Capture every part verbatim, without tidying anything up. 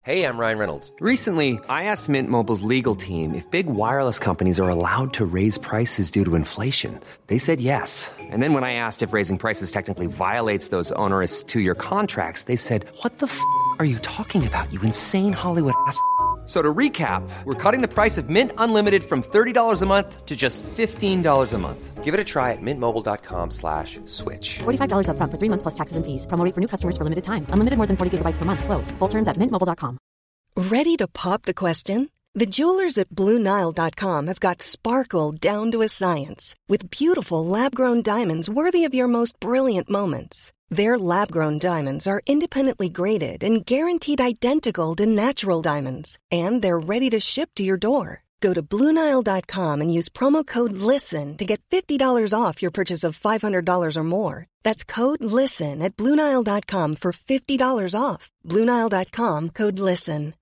Hey, I'm Ryan Reynolds. Recently, I asked Mint Mobile's legal team if big wireless companies are allowed to raise prices due to inflation. They said yes. And then when I asked if raising prices technically violates those onerous two-year contracts, they said, "What the f*** are you talking about, you insane Hollywood ass?" So to recap, we're cutting the price of Mint Unlimited from thirty dollars a month to just fifteen dollars a month. Give it a try at mintmobile.com slash switch. forty-five dollars up front for three months plus taxes and fees. Promo rate for new customers for limited time. Unlimited more than forty gigabytes per month. Slows full terms at mint mobile dot com. Ready to pop the question? The jewelers at Blue Nile dot com have got sparkle down to a science with beautiful lab-grown diamonds worthy of your most brilliant moments. Their lab-grown diamonds are independently graded and guaranteed identical to natural diamonds, and they're ready to ship to your door. Go to Blue Nile dot com and use promo code LISTEN to get fifty dollars off your purchase of five hundred dollars or more. That's code LISTEN at Blue Nile dot com for fifty dollars off. Blue Nile dot com, code LISTEN.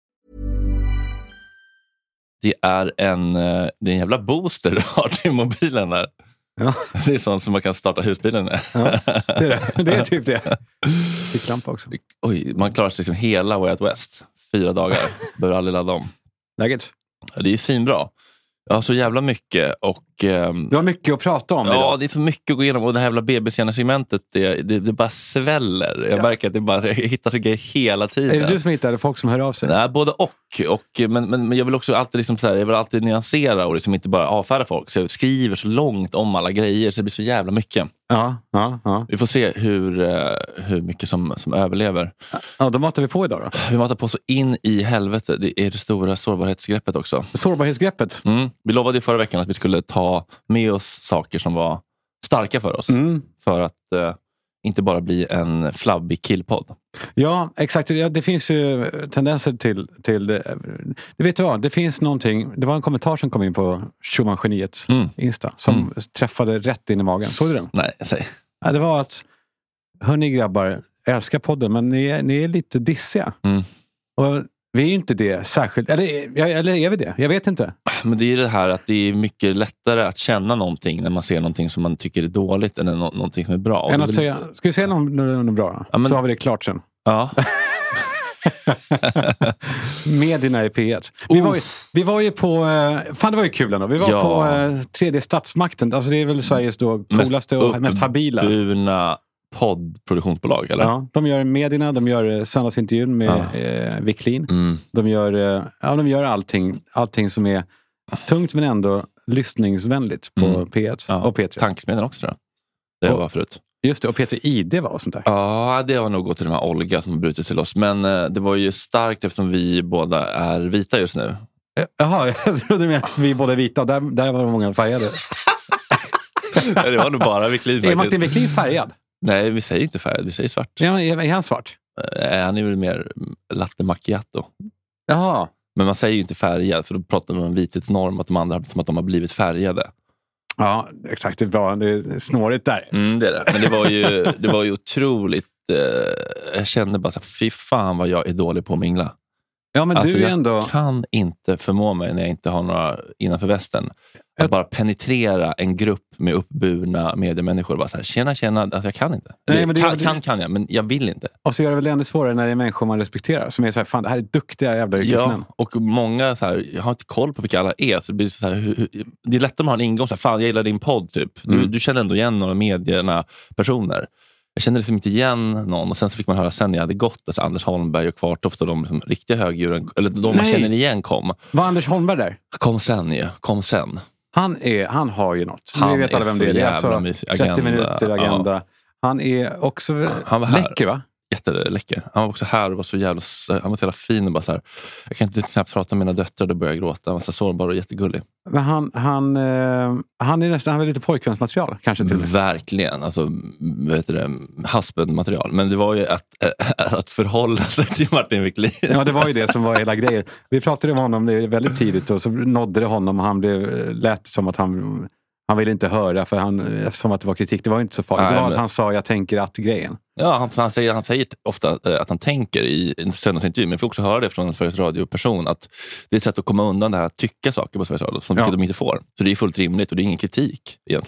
Det är en, det är en jävla booster du har till mobilen där. Ja. Det är sånt som man kan starta husbilen med. Ja, det är det. Det är typ det. Ficklampa också. Oj, man klarar sig liksom hela Way Out West. Fyra dagar. Behöver aldrig ladda om. Läget? Det är svinbra. Jag har så jävla mycket och... Ehm, du har mycket att prata om. Ja, idag. det är så mycket att gå igenom. Och det här jävla B B C-segmentet, det, det, det bara sväller. Jag ja. märker att det bara, jag hittar så grejer hela tiden. Är det du som hittar? Är det folk som hör av sig? Nej, både och. och men, men, men jag vill också alltid, liksom så här, jag vill alltid nyansera och liksom inte bara avfärda folk. Så jag skriver så långt om alla grejer så det blir så jävla mycket. Ja, ja, ja. Vi får se hur, hur mycket som, som överlever. Ja, då matar vi på idag då. Vi matar på så in i helvete. Det är det stora sårbarhetsgreppet också. Sårbarhetsgreppet? Mm. Vi lovade ju förra veckan att vi skulle ta med oss saker som var starka för oss. Mm. För att eh, inte bara bli en flabbig killpodd. Ja, exakt. Ja, det finns ju tendenser till... till det. Du vet vad, det finns någonting... Det var en kommentar som kom in på Schumann-geniet mm. Insta. Som mm. träffade rätt in i magen. Såg du den? Nej, säg. Ja, det var att... Hörni grabbar, älskar podden, men ni är, ni är lite dissiga. Mm. Och vi är ju inte det särskilt... Eller, eller är vi det? Jag vet inte. Men det är det här att det är mycket lättare att känna någonting när man ser någonting som man tycker är dåligt än nå- någonting som är bra. Än att säga, ska vi säga något, något bra då? Ja, men, så har vi det klart sen. Ja. Medierna i P ett. Vi, uh. var ju, vi var ju på... Fan, det var ju kul ändå. Vi var ja. på uh, tredje statsmakten. Alltså det är väl Sveriges då coolaste mest och mest habila. Uppburna poddproduktionsbolag, eller? Ja, de gör medierna, de gör söndagsintervjun med ja. eh, Wiklin. Mm. De gör eh, ja, de gör allting, allting som är tungt men ändå lyssningsvänligt på mm. P ett ja. och P tre. Tankesmedjan också då. Det var förut. Just det, och P tre I D var och sånt där. Ja, det har nog gått till de här Olga som har brutit till oss. Men eh, det var ju starkt eftersom vi båda är vita just nu. Jaha, jag trodde med att vi båda är vita och där, där var det många färgade. Det var nog bara Wiklin. Är Martin Wiklin färgad? Nej, vi säger inte färgad, vi säger svart. Ja, är han svart? Äh, han är väl mer latte macchiato. Jaha. Men man säger ju inte färgad, för då pratar man om vithetsnorm, att de andra som att de har blivit färgade. Ja, exakt. Det är bra. Det är snårigt där. Mm, det är det. Men det var ju, det var ju otroligt... Eh, jag kände bara så här, fy fan vad jag är dålig på att mingla. Ja, men alltså, du är jag ändå... kan inte förmå mig när jag inte har några innanför västen. Att jag... bara penetrera en grupp med uppburna mediemänniskor. Bara så här, tjena, tjena. Alltså, jag kan inte. Nej, men det kan, gör... kan, kan jag, men jag vill inte. Och så gör det väl ännu svårare när det är människor man respekterar. Som är så här, fan, det här är duktiga jävla yrkesmän. Ja, och många så här, jag har inte koll på vilka alla är. Så det blir så här, hur, hur, det är lättare att ha en ingång. Så här, fan, jag gillar din podd, typ. Du, mm. du känner ändå igen några medierna personer. Jag kände liksom inte igen någon. Och sen så fick man höra sen när jag hade gått. Alltså Anders Holmberg och Kvartoft och de liksom, riktiga högdjuren. Eller de man känner igen kom. Var Anders Holmberg där? Kom sen, ja. Kom sen. Han, är, han har ju något. Han Vi vet alla vem det är. Det är alltså trettio minuter agenda. Ja. Han är också han var läcker, va? Jätteläcker. Han var också här och var så jävla, han var så jävla fin och bara så här, jag kan inte knappt prata med mina döttrar, då börjar jag gråta. Han var så sårbar och jättegullig. Men han, han, eh, han är nästan, han är lite pojkvänsmaterial kanske till och med. Verkligen, alltså vet du det, husband-material. Men det var ju att, äh, att förhålla sig till Martin Wiklin. Ja, det var ju det som var hela grejen. Vi pratade om honom väldigt tidigt och så nådde det honom och han blev, lät som att han han ville inte höra för han, som att det var kritik. Det var inte så farligt. Nej, det var men... att han sa, jag tänker att grejen. Ja, han, han, säger, han säger ofta att han tänker i en söndagsintervju, men jag får också höra det från en Sveriges Radio-person att det är ett sätt att komma undan det här att tycka saker på Sveriges Radio som ja. de inte får. Så det är fullt rimligt och det är ingen kritik egentligen.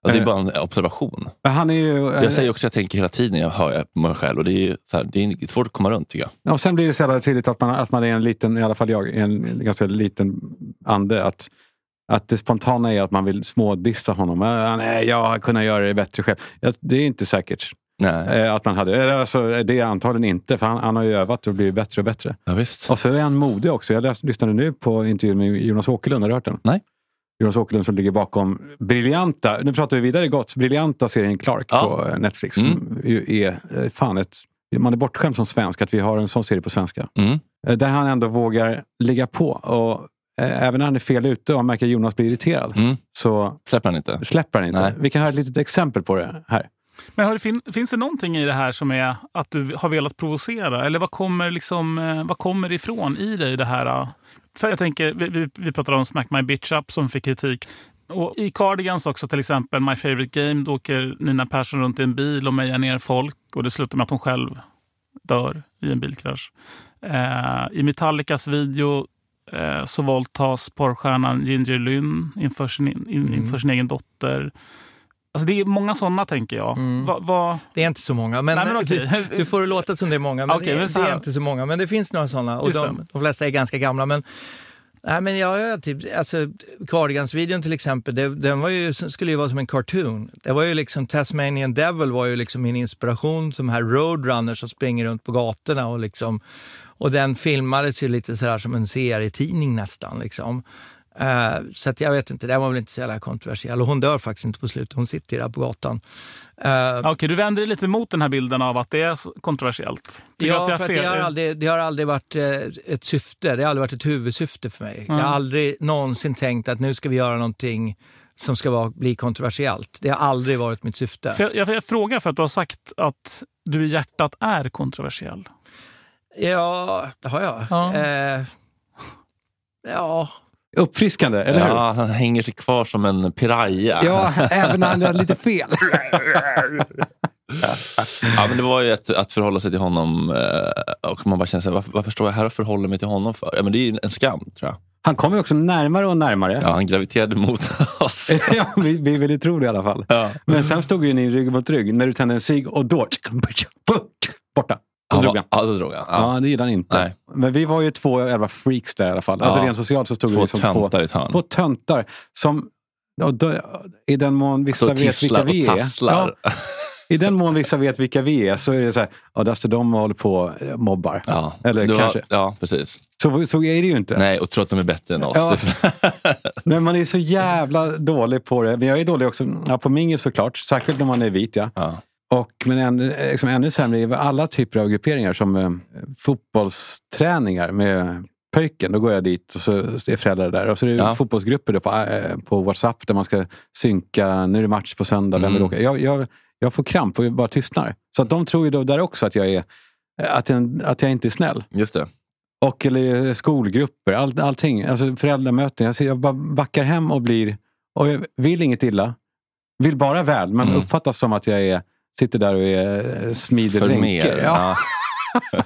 Och det är bara en observation. Han är ju, jag säger också att jag tänker hela tiden när jag hör på mig själv. Och det är ju så här, det är svårt att komma runt tycker jag. Ja, och sen blir det så jävla tydligt att man, att man är en liten, i alla fall jag, en ganska liten ande. Att, att det spontana är att man vill smådissa honom. Nej, jag har kunnat göra det bättre själv. Det är inte säkert. Nej. Att man hade, alltså, det är antagligen inte. För han, han har ju övat och blivit bättre och bättre. Ja, visst. Och så är han modig också. Jag läste, lyssnade nu på intervjun med Jonas Åkerlund. Har du hört den? Nej. Jonas Åkerlund som ligger bakom briljanta, nu pratar vi vidare gott, briljanta serien Clark ja. på Netflix. Mm. Som är fan ett, man är bortskämd som svensk att vi har en sån serie på svenska. Mm. Där han ändå vågar ligga på och eh, även när han är fel ute och märker att Jonas blir irriterad mm. så släpper han inte. Släpper han inte. Nej. Vi kan höra ett litet exempel på det här. Men har, fin, finns det någonting i det här som är att du har velat provocera? Eller vad kommer, liksom, vad kommer ifrån i dig det här? För jag tänker, vi, vi pratade om Smack My Bitch Up som fick kritik. Och i Cardigans också till exempel, My Favorite Game, då åker Nina Persson runt i en bil och mejar ner folk. Och det slutar med att hon själv dör i en bilkrasch. Eh, I Metallicas video eh, så våldtas porrstjärnan Ginger Lynn inför sin, in, mm. inför sin egen dotter. Alltså det är många sådana tänker jag. Mm. Va, va... Det är inte så många. Men, Nej, men okay. du, du får det låta som det är många. Men, okay, det, men det är inte så många. Men det finns några sådana. Och de, de flesta är ganska gamla. Men, nej, men jag, jag typ, alltså, Cardigans-videon till exempel. Det, den var ju, skulle ju vara som en cartoon. Det var ju liksom Tasmanian Devil var ju liksom min inspiration. Som här Roadrunner som springer runt på gatorna. Och, liksom, och den filmades ju lite sådär som en serietidning nästan liksom. Uh, så att jag vet inte, det var väl inte så jävla kontroversiell. Och hon dör faktiskt inte på slutet, hon sitter där på gatan. Uh, Okej, okay, du vänder dig lite mot den här bilden av att det är kontroversiellt. Tycker ja, att för att det, har aldrig, det har aldrig varit uh, ett syfte, det har aldrig varit ett huvudsyfte för mig. Mm. Jag har aldrig någonsin tänkt att nu ska vi göra någonting som ska vara, bli kontroversiellt. Det har aldrig varit mitt syfte. För jag, jag, jag frågar för att du har sagt att du i hjärtat är kontroversiell. Ja, det har jag. Ja. Uh, ja... Uppfriskande, eller hur? Ja, han hänger sig kvar som en piraya. Ja, även när han är lite fel. Ja, men det var ju ett, att förhålla sig till honom och man bara känner sig, varför, varför står jag här och förhåller mig till honom för? Ja, men det är ju en skam, tror jag. Han kommer ju också närmare och närmare. Ja, han graviterade mot oss. Ja, vi, vi vill ju tro det i alla fall. Ja. Men sen stod ju ni rygg mot rygg när du tände en cigg och då borta. Ja, drog han. Ja, det drog han. Ja, det gillade han inte. Nej. Men vi var ju två jävla freaks där i alla fall. Alltså ja. Rent socialt så stod två vi som två, två töntar som och då, i den mån vissa vet vilka vi är. Ja, i den mån vissa vet vilka vi är så är det så här, ja, där står de och håller på mobbar. Ja, eller var, kanske. Ja, precis. Så, så är det ju inte. Nej, och tror att de är bättre än oss. Ja. Men man är så jävla dålig på det. Men jag är dålig också ja, på mingel såklart. Särskilt när man är vit, ja. Ja. Och, men än, liksom, ännu sämre är alla typer av grupperingar som eh, fotbollsträningar med pöjken. Då går jag dit och så är föräldrar där. Och så är det ja. fotbollsgrupper då på, eh, på WhatsApp där man ska synka. Nu är det match på söndag. Mm. Vem vill åka? Jag, jag, jag får kramp och bara tystnar. Så att de tror ju då där också att jag är att jag, att jag inte är snäll. Just det. Och eller skolgrupper, all, allting. Alltså föräldramöten. Jag, jag bara backar hem och blir och jag vill inget illa. Vill bara väl. Men mm. uppfattas som att jag är sitter där och är smider ränker. Ja. Ja.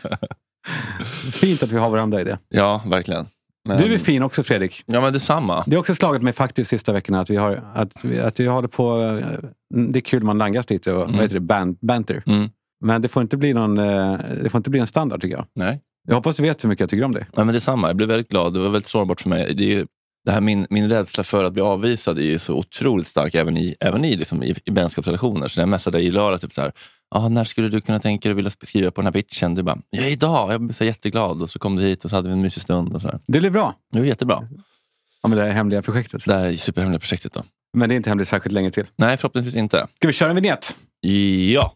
Fint att vi har varandra i det. Ja, verkligen. Men... Du är fin också, Fredrik. Ja, men detsamma. Det har också slagit mig faktiskt sista veckorna att vi har att vi, att vi håller på det är kul man langas lite och mm. vad heter det? Band, banter. Mm. Men det får inte bli någon det får inte bli en standard tycker jag. Nej. Jag hoppas du vet hur mycket jag tycker om det. Ja, men detsamma. Jag blev väldigt glad. Det var väldigt sårbart för mig. Det är ju det här min, min rädsla för att bli avvisad är ju så otroligt stark även i, även i, liksom, i, i vänskapsrelationer. Så när jag messade dig i lördag typ så här, ah, när skulle du kunna tänka dig vilja skriva på den här bitchen? Du bara, ja idag, jag blev så jätteglad. Och så kom du hit och så hade vi en mysig stund. Och så här. Det blev bra. Det var jättebra. Ja, men det är hemliga projektet. Det här är superhemliga projektet då. Men det är inte hemligt särskilt länge till. Nej, förhoppningsvis inte. Ska vi köra en vignett? Ja.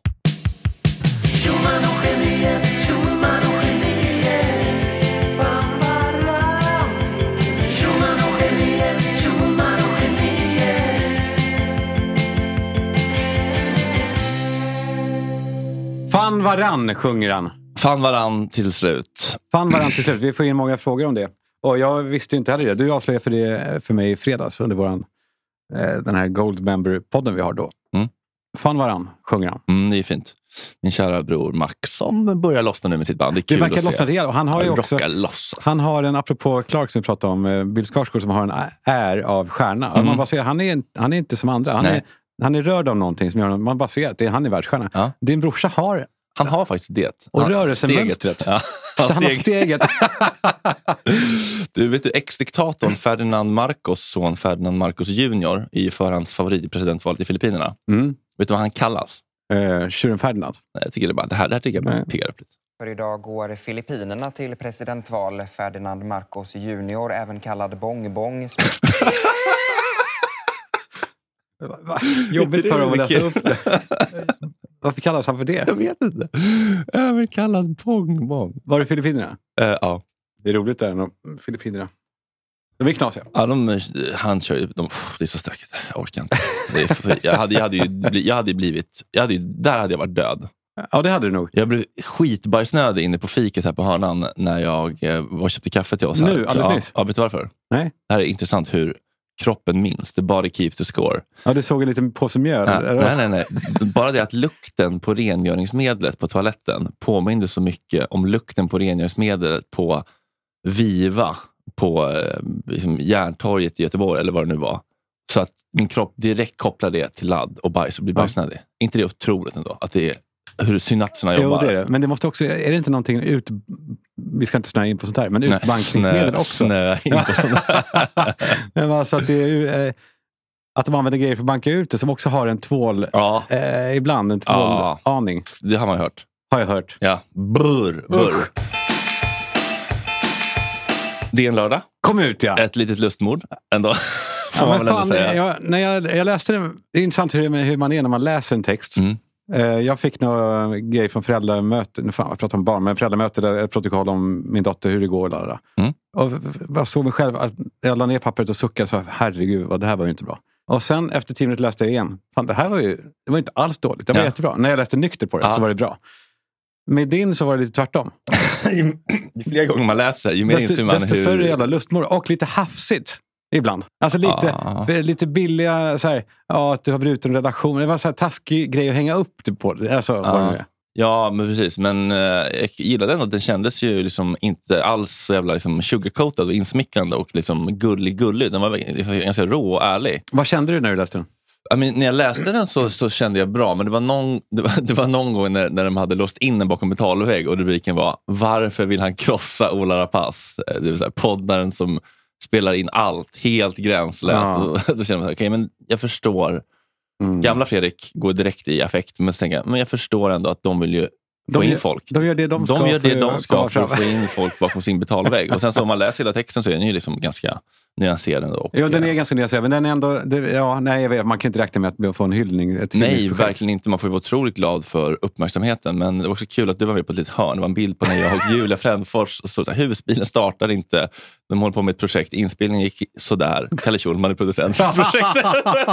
Fan varann, sjunger han. Fan varann till slut. Fan varann till slut. Vi får in många frågor om det. Och jag visste inte heller det. Du avslöjade för det för mig i fredags under våran, eh, den här Gold Member-podden vi har då. Mm. Fan varann, sjunger han. Mm, det är fint. Min kära bror Max som börjar lossna nu med sitt band. Det är kul det verkar att lossna rejält. Och han har ju också, loss, alltså. han har en, apropå Clark som vi pratade om, Bill Skarsgård som har en är av stjärna. Mm. Man bara säger, han, är, han är inte som andra. Han är han är rörd av någonting som gör man bara ser att det är han är världsstjärna. Ja. Din brorsa har... Han har faktiskt det. Och rörelsemönstret. Ja. Han har steget. Du vet du, ex-diktatorn Ferdinand Marcos son Ferdinand Marcos junior är ju för hans favorit i presidentvalet i Filippinerna. Mm. Vet du vad han kallas? Uh, Tjuren Ferdinand. Nej, jag tycker det bara, det här, det här tycker jag bara piggar upp lite. För idag går Filippinerna till presidentval. Ferdinand Marcos junior, även kallad Bong Bong. Jobbigt för dem att läsa upp det. Varför kallas han för det? Jag vet inte. Även kallad Bong Bong. Var det Filippinerna? Uh, ja. Det är roligt där, Filippinerna. De är knasiga. Ja, de, han kör ju, de, det är så stökigt. Jag orkar inte. Det är, jag, hade, jag, hade ju, jag hade blivit, jag hade ju, där hade jag varit död. Ja, det hade du nog. Jag blev skitbajsnödig inne på fiket här på hörnan när jag eh, var och köpte kaffe till oss här. Nu, alldeles nyss? Ja, ja, vet du varför? Nej. Det här är intressant hur kroppen minns. The body keeps the score. Ja, du såg en liten påse mjöl. Ja, nej, nej, nej. Bara det att lukten på rengöringsmedlet på toaletten påminner så mycket om lukten på rengöringsmedlet på Viva på eh, liksom Järntorget i Göteborg eller vad det nu var. Så att min kropp direkt kopplar det till ladd och bajs och blir bajsnödig. Ja. Inte det otroligt ändå? Att det är hur synapserna jobbar. Jo, det är det. Men det måste också, är det inte någonting ut, vi ska inte snöa in på sånt här, men utbankningsmedel snö, också. Snö in på sånt här. Men alltså att det är eh, att de använder grejer för att banka ut det som också har en tvål, ja. eh, ibland en tvål-aning. Ja, det har man hört. Har jag hört. Ja, burr, burr. Det är en lördag. Kom ut, ja. Ett litet lustmord ändå. Ja, man fan, jag, när jag, jag läste det, det är intressant hur, hur man är när man läser en text. Mm. Jag fick några grejer från föräldramöte, nu fan jag pratar om barn, men föräldramöte där ett protokoll om min dotter, hur det går och där. Mm. Och jag såg mig själv, att jag la ner pappret och suckade så herregud, vad det här var ju inte bra. Och sen efter tio minuter läste jag igen. Fan, det här var ju, det var inte alls dåligt, det var ja. jättebra. När jag läste nykter på det ja. så var det bra. Med din så var det lite tvärtom. Ju fler gånger man läser, ju mer inser man hur... Desto större jävla lustmord och lite hafsigt. Ibland. Alltså lite, ah. lite billiga så här, ja, att du har brutit en relation. Det var så här taskig grej att hänga upp det på. Alltså, ah. vad det är. Ja, men precis. Men eh, jag gillade den och den kändes ju liksom inte alls så jävla liksom sugarcoatad och insmickrande och liksom gullig gullig. Den var ganska rå och ärlig. Vad kände du när du läste den? I mean, när jag läste den så, så kände jag bra, men det var någon, det var, det var någon gång när, när de hade låst in den bakom betalvägg och rubriken var varför vill han krossa Ola Rapace? Det vill säga poddaren som spelar in allt helt gränslöst. Ja. Då, då känner man okej, okay, men jag förstår. Mm. Gamla Fredrik går direkt i affekt, men så tänker jag, men jag förstår ändå att de vill ju få de in gör, folk. De gör det de ska, de gör det för, de ska för att få in folk bakom sin betalvägg. Och sen så om man läser hela texten så är den ju liksom ganska nyanserad. Och, ja, den är ganska nyanserad, men den är ändå, det, ja, nej, jag vet, man kan inte räkna med att få en hyllning. Ett nej, verkligen inte. Man får ju vara otroligt glad för uppmärksamheten, men det var också kul att du var med på ett litet hörn. Det var en bild på när jag och Julia Frändfors och så, så här, husbilen startar inte. De håller på med ett projekt. Inspelningen gick sådär. Kalle Schulman är producent för projektet.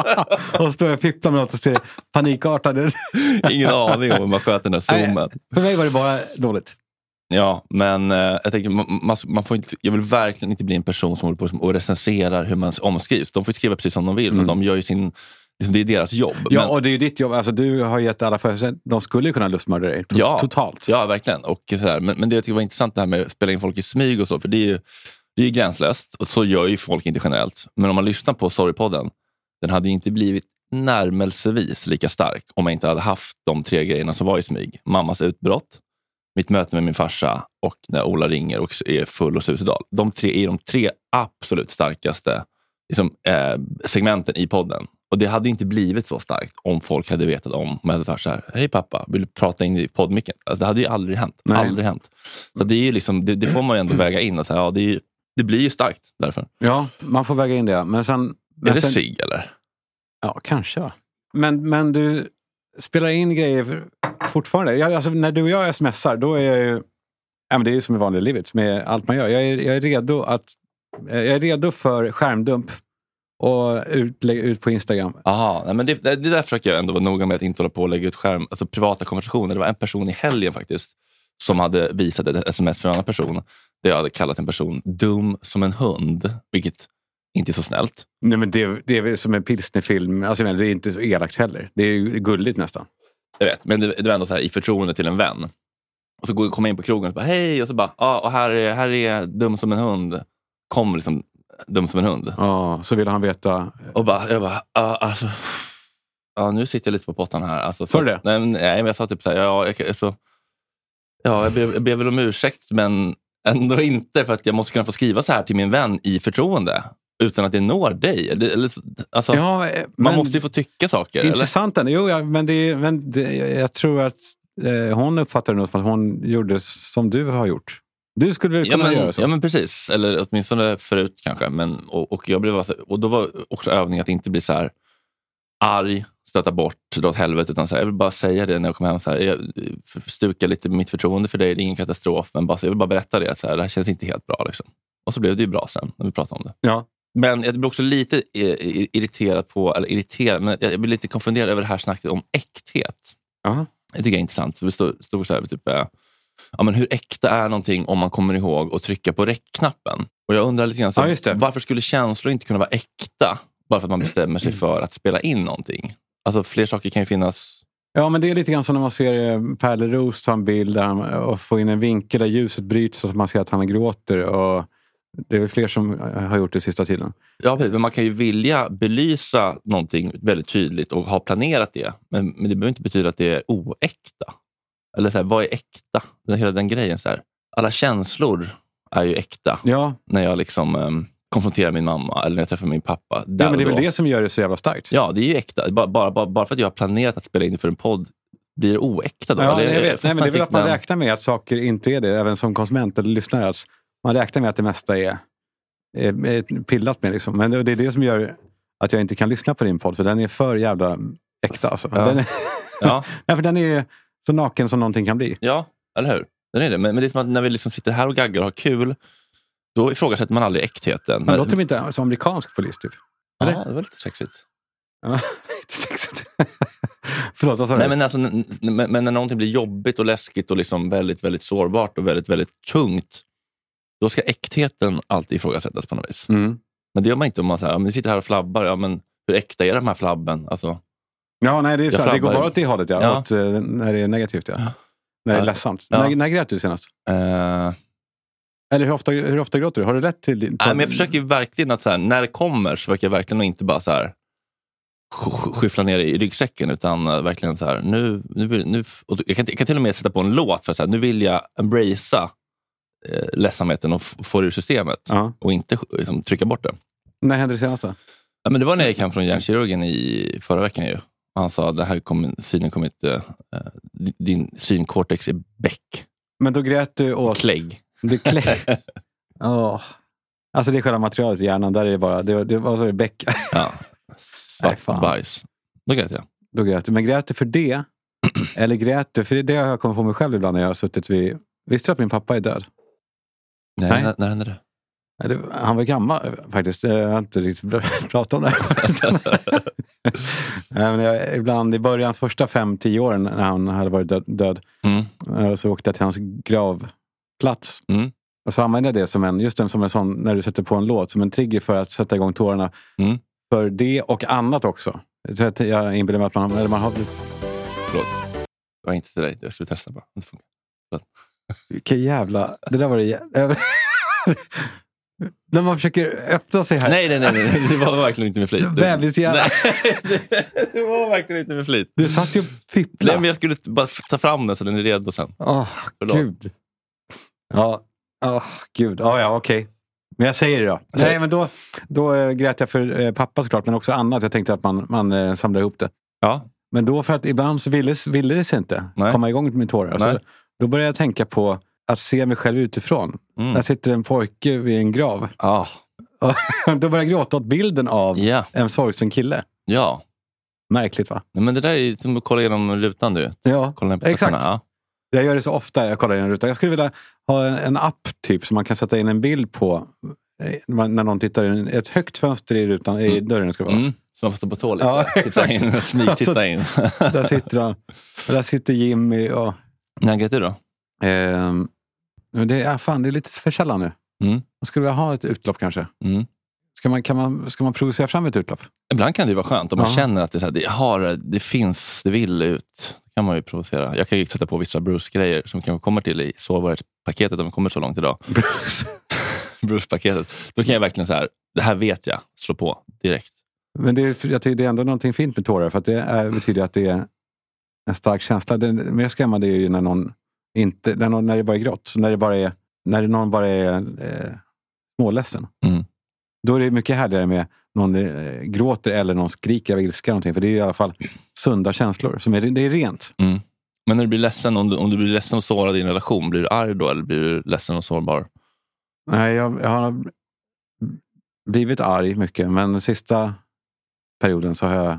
Och står jag och fipplar med något och ser panikartade. Ingen aning om hur man sköter den här zoomen. Nej, för mig var det bara dåligt. Ja, men eh, jag tänker man, man får inte, jag vill verkligen inte bli en person som håller på och recenserar hur man omskrivs. De får skriva precis som de vill, mm. men de gör ju sin, liksom, det är deras jobb. Ja, men, och det är ju ditt jobb. Alltså, du har gett alla för de skulle ju kunna lustmörda dig to- ja, totalt. Ja, verkligen. Och så här, men, men det jag tycker var intressant det här med att spela in folk i smyg och så, för det är ju det är ju gränslöst och så gör ju folk inte generellt. Men om man lyssnar på Sorry-podden, den hade ju inte blivit närmelsevis lika stark om jag inte hade haft de tre grejerna som var i smyg. Mammas utbrott, mitt möte med min farsa och när Ola ringer och är full och suicidal. De tre är de tre absolut starkaste liksom, eh, segmenten i podden. Och det hade inte blivit så starkt om folk hade vetat om om jag hade varit så här, hej pappa, vill du prata in i poddmicken? Alltså, det hade ju aldrig hänt. Nej. Aldrig hänt. Så det, är ju liksom, det, det får man ju ändå väga in och säga, ja, det, är, det blir ju starkt därför. Ja, man får väga in det. Men sen, men är det sen, sig eller? Ja, kanske va. Men, men du spelar in grejer fortfarande. Jag, alltså, när du och jag smsar, då är jag ju, ja, men det är ju som i vanliga livet med allt man gör. Jag är, jag är redo att jag är redo för skärmdump och ut, lägga ut på Instagram. Aha, men det, det är därför försöker jag ändå vara noga med att inte hålla på och lägga ut skärm, alltså privata konversationer. Det var en person i helgen faktiskt som hade visat ett sms för en annan person. Där jag hade kallat en person dum som en hund, vilket inte är så snällt. Nej, men det, det är väl som en pilsnerfilm. Alltså, det är inte så elakt heller. Det är ju gulligt nästan. Jag vet, men det, det var ändå så här i förtroende till en vän. Och så kommer jag in på krogen och bara, hej, och så bara, ja, och här är, här är dum som en hund. Kommer liksom dum som en hund. Ja, så vill han veta. Och bara, jag bara, ah, alltså, Ja, nu sitter jag lite på pottan här. Alltså, sa du det? Nej, nej, men jag sa typ så här, ja, jag, så, ja, jag, ber, jag ber väl om ursäkt, men ändå inte, för att jag måste kunna få skriva så här till min vän i förtroende. Utan att det når dig. Eller, eller, alltså, ja, man måste ju få tycka saker. Intressant. Eller? Jo, ja, men, det, men det, jag tror att eh, hon uppfattar det nog som att hon gjorde som du har gjort. Du skulle väl kunna ja, men, göra så? Ja, men precis. Eller åtminstone förut kanske. Men, och, och, jag blev, och då var också övning att inte bli så här arg, stöta bort, dra åt helvete. Utan så här, jag vill bara säga det när jag kommer hem. Så här, jag stukar lite mitt förtroende för dig. Det är ingen katastrof. Men bara, så jag vill bara berätta det. Så här, det här känns inte helt bra. Liksom. Och så blev det ju bra sen när vi pratade om det. Ja. Men jag blir också lite irriterad på, eller irriterad, men jag blir lite konfunderad över det här snacket om äkthet. Uh-huh. Jag tycker det är intressant. Det stod, stod så här, typ, ja, men hur äkta är någonting om man kommer ihåg och trycka på räckknappen? Och jag undrar lite grann, så, ja, varför skulle känslor inte kunna vara äkta bara för att man bestämmer sig för att spela in någonting? Alltså fler saker kan ju finnas. Ja, men det är lite grann som när man ser Pärleros ta en bild där han, och få in en vinkel där ljuset bryts så att man ser att han gråter, och det är väl fler som har gjort det sista tiden. Ja, men man kan ju vilja belysa någonting väldigt tydligt och ha planerat det. Men, men det behöver inte betyda att det är oäkta. Eller så här, vad är äkta? Den, hela den grejen så här. Alla känslor är ju äkta. Ja. När jag liksom um, konfronterar min mamma eller när jag träffar min pappa. Ja, men det är väl det som gör det så jävla starkt. Ja, det är ju äkta. Bara, bara, bara för att jag har planerat att spela in för en podd blir det oäkta då? Ja, eller, jag vet. Nej, men det är väl att man räknar med att saker inte är det, även som konsument eller lyssnare. Alltså. Man räknar med att det mesta är är pillat med liksom. Men det är det som gör att jag inte kan lyssna på din podd, för den är för jävla äkta alltså. Ja. Den är, ja. Nej, för den är så naken som någonting kan bli. Ja, eller hur? Den är det. Men, men det är som att när vi liksom sitter här och gaggar och har kul, då ifrågasätter man aldrig äktheten. Men låter vi inte som amerikansk polis typ? Eller? Ja, det var lite sexigt. Ja, lite sexigt. Förlåt, vad sa du? Nej, men, alltså, men, men när någonting blir jobbigt och läskigt och liksom väldigt, väldigt sårbart och väldigt, väldigt tungt, då ska äktheten alltid ifrågasättas på något vis. Mm. Men det gör man inte om man säger, ja, men vi sitter här och flabbar, ja, men hur äkta är de här flabben? Alltså, ja, nej, det är så. flabbar. Det går bara åt det hållet, ja. Ja. Åt, när det är negativt, ja. ja. När det är ledsamt. Ja. När, när grät du senast? Uh... Eller hur ofta, hur ofta gråter du? Har du lätt till din... Nej, men jag försöker ju verkligen att så här, när det kommer så försöker jag verkligen inte bara så här skyffla ner i ryggsäcken, utan uh, verkligen så här, nu, nu, nu och jag, kan, jag kan till och med sätta på en låt för att så här, nu vill jag embracea eh, ledsamheten och f- få det ur systemet. Ja. Och inte liksom, trycka bort det. När hände det senast då? Ja, men det var när jag gick hem från hjärnkirurgen i förra veckan ju. Han sa, det här kom, synen kommit, uh, din synkortex är bäck. Men då grät du åt... Klägg. Det är klägg. Oh. Alltså det är själva materialet i hjärnan, där är det bara, det, det var så det bäck. Ja, svart bajs. Då grät jag. Då grät du. Men grät du för det? Eller grät du, för det har jag kommit på mig själv ibland när jag har suttit vid... Visste du att min pappa är död? Nej, Nej. När, när hände det? Nej, det? Han var gammal faktiskt. Jag har inte riktigt pratat om det här. Nej, men jag, ibland i början, första fem, tio åren när han hade varit död, död mm. så åkte jag till hans gravplats. Mm. Och så använde jag det som en, just en, som en sån, när du sätter på en låt, som en trigger för att sätta igång tårarna. Mm. För det och annat också. Så att jag inbillar mig att man, eller man har... Förlåt. Det var inte till dig. Jag skulle testa bara. Det funkar. Vilken jävla... Det där var det jävla... När man försöker öppna sig här. Nej, nej, nej. nej. Det var verkligen inte med flit. Bebishjärna. Det var verkligen inte med flit. Du satt ju och fippla. Nej, men jag skulle bara ta fram den så den är redo sen. Åh, oh, gud. Ja, åh, oh, gud. Ja, ja, okej. Okay. Men jag säger det då. Så. Nej, men då, då äh, grät jag för äh, pappa såklart, men också annat. Jag tänkte att man, man äh, samlar ihop det. Ja. Men då, för att ibland så ville, ville det sig inte Nej. komma igång med tårar. Så, då började jag tänka på att se mig själv utifrån. Mm. Där sitter en pojke vid en grav. Ah. Då började jag gråta åt bilden av yeah. en sorgsen kille. Ja. Märkligt, va? Men det där är som att kolla igenom rutan, du. Ja, exakt. Ja. Jag gör det så ofta, jag kollar igenom rutan. Jag skulle vilja ha en, en app typ som man kan sätta in en bild på när någon tittar in. Ett högt fönster i rutan, mm. i dörren ska vara. Mm. Så man får stå på tå lite. Ja, titta in, smyg, titta in. Där sitter han. Där sitter Jimmy och... När grät du då? Eh, det, är, fan, det är lite för sällan nu. Mm. Man skulle vilja ha ett utlopp kanske. Mm. Ska man, kan man, ska man provocera fram ett utlopp? Ibland kan det ju vara skönt. Om man ja. känner att det, så här, det, har, det finns, det vill ut. Kan man ju provocera. Jag kan ju sätta på vissa Bruce-grejer som kan komma till i sårbarhetspaketet om vi kommer så långt idag. Bruce. Bruce-paketet. Då kan jag verkligen så här, det här vet jag, slå på direkt. Men det är, jag tycker det är ändå någonting fint med tårar. För att det är, betyder att det är en stark känsla. Det mer skrämmande är ju när någon inte, när, någon, när det bara är grått. När det bara är, när någon bara är eh, småledsen. Mm. Då är det mycket härligare med någon eh, gråter eller någon skriker av ilska någonting. För det är i alla fall sunda känslor. Som är, det är rent. Mm. Men när du blir ledsen, om du, om du blir ledsen och sårad i en relation, blir du arg då eller blir du ledsen och sårbar? Nej, jag, jag har blivit arg mycket. Men den sista perioden så har jag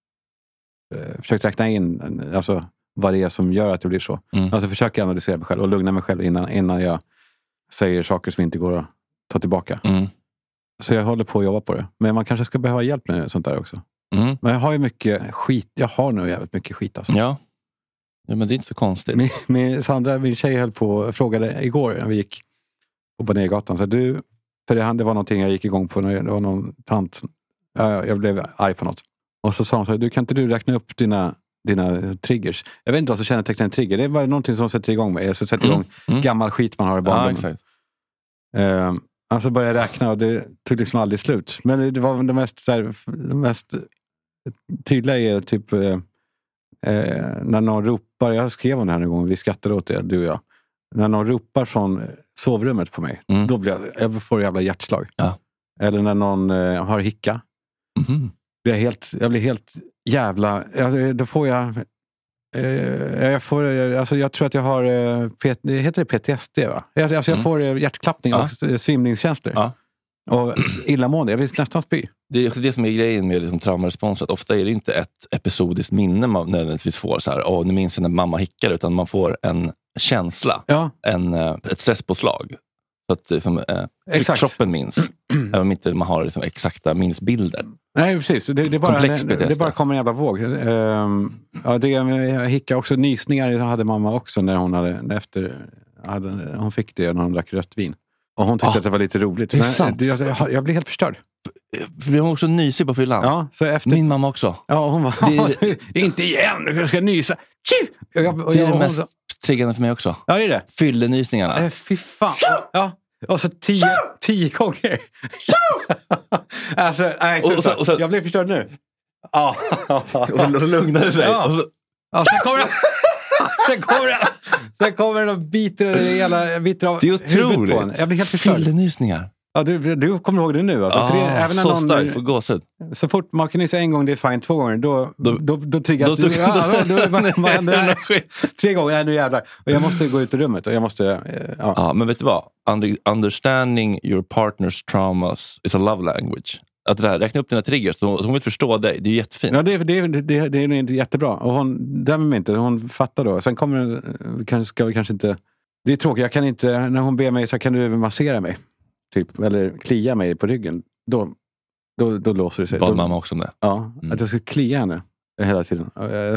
eh, försökt räkna in alltså, vad det är som gör att det blir så. Mm. Alltså försöka analysera mig själv och lugna mig själv innan, innan jag säger saker som inte går att ta tillbaka. Mm. Så jag håller på att jobba på det. Men man kanske ska behöva hjälp med sånt där också. Mm. Men jag har ju mycket skit. Jag har nog jävligt mycket skit alltså. Ja. Ja, men det är inte så konstigt. Min, min, Sandra, min tjej höll på frågade igår när vi gick på Banérgatan. Så du, för det, det var någonting jag gick igång på. Det var någon tant. Jag, jag blev arg på något. Och så sa hon så här, du kan inte du räkna upp dina, dina triggers? Jag vet inte vad som kännetecknar en trigger. Det är bara någonting som sätter igång med. Så sätter igång mm. Mm. gammal skit man har i barndomen. Ja, exakt. Uh, alltså började jag räkna och det tog liksom aldrig slut. Men det var det mest, så här, det mest tydliga är typ uh, uh, när någon ropar, jag skrev om det här en gång, vi skrattade åt det, du och jag. När någon ropar från sovrummet på mig, mm. då blir jag, jag får jävla hjärtslag. Ja. Eller när någon uh, har hicka. Mm. Blir jag, helt, jag blir helt jävla, alltså, då får jag Uh, jag, får, uh, alltså jag tror att jag har uh, P- heter det P T S D va? Alltså jag mm. får uh, hjärtklappning ja. och uh, svimningskänslor ja. och illamående, jag vill nästan spy. Det är det som är grejen med liksom, traumarespons. Ofta är det inte ett episodiskt minne man nödvändigtvis får så här, åh nu minns jag när mamma hickar, utan man får en känsla ja. en, uh, ett stresspåslag så att liksom, uh, kroppen minns även om inte man har liksom, exakta minnesbilder. Nej, precis. Det, det, är bara, det, det bara kommer en jävla våg. Um, ja, det, jag hickade också nysningar, hade mamma också när hon hade, efter, hade, hon fick det när hon drack rött vin. Och hon tyckte ah, att det var lite roligt. Det är sant. Men, jag, jag blev helt förstörd. Blev hon också nysig på fyllan? Ja, så efter... Min mamma också. Ja, hon var, det... inte igen, jag ska nysa. Jag, och det är jag, det mest hon... triggande för mig också. Ja, det är det. Fyllenysningarna. Äh, fy fan. Ja. Och så tio, tio gånger. alltså, nej, och, och så, och så, jag blev förstörd nu. Ja. och så, så lugnade det sig. Ja. Och så, ja, sen kommer det. sen kommer det. Sen kommer det och biter hela biter av. Det är otroligt. På en. Jag blir helt förstörd. Fyllenysningar. Ja, du, du kommer ihåg det nu alltså. Ah, för det, även när så någon, starkt för gåshud. Så fort man kan nysa en gång, det är fine. Två gånger, då, då, då, då triggas då, du. Då, ja, då, då, man, man, man, tre gånger, nej, nu jävlar. Och jag måste gå ut ur rummet. Och jag måste, ja. ja, men vet du vad? Under, understanding your partner's traumas is a love language. Att det här, räkna upp dina triggers, hon, hon vill förstå dig. Det är jättefint. Ja, det, det, det, det är inte jättebra. Och hon dömer mig inte, hon fattar då. Sen kommer kanske ska vi kanske inte. Det är tråkigt, jag kan inte, när hon ber mig så kan du massera mig. Typ, eller klia mig på ryggen. Då, då, då låser det sig. Bad då, mamma också om det? Ja, mm. att jag ska klia henne hela tiden.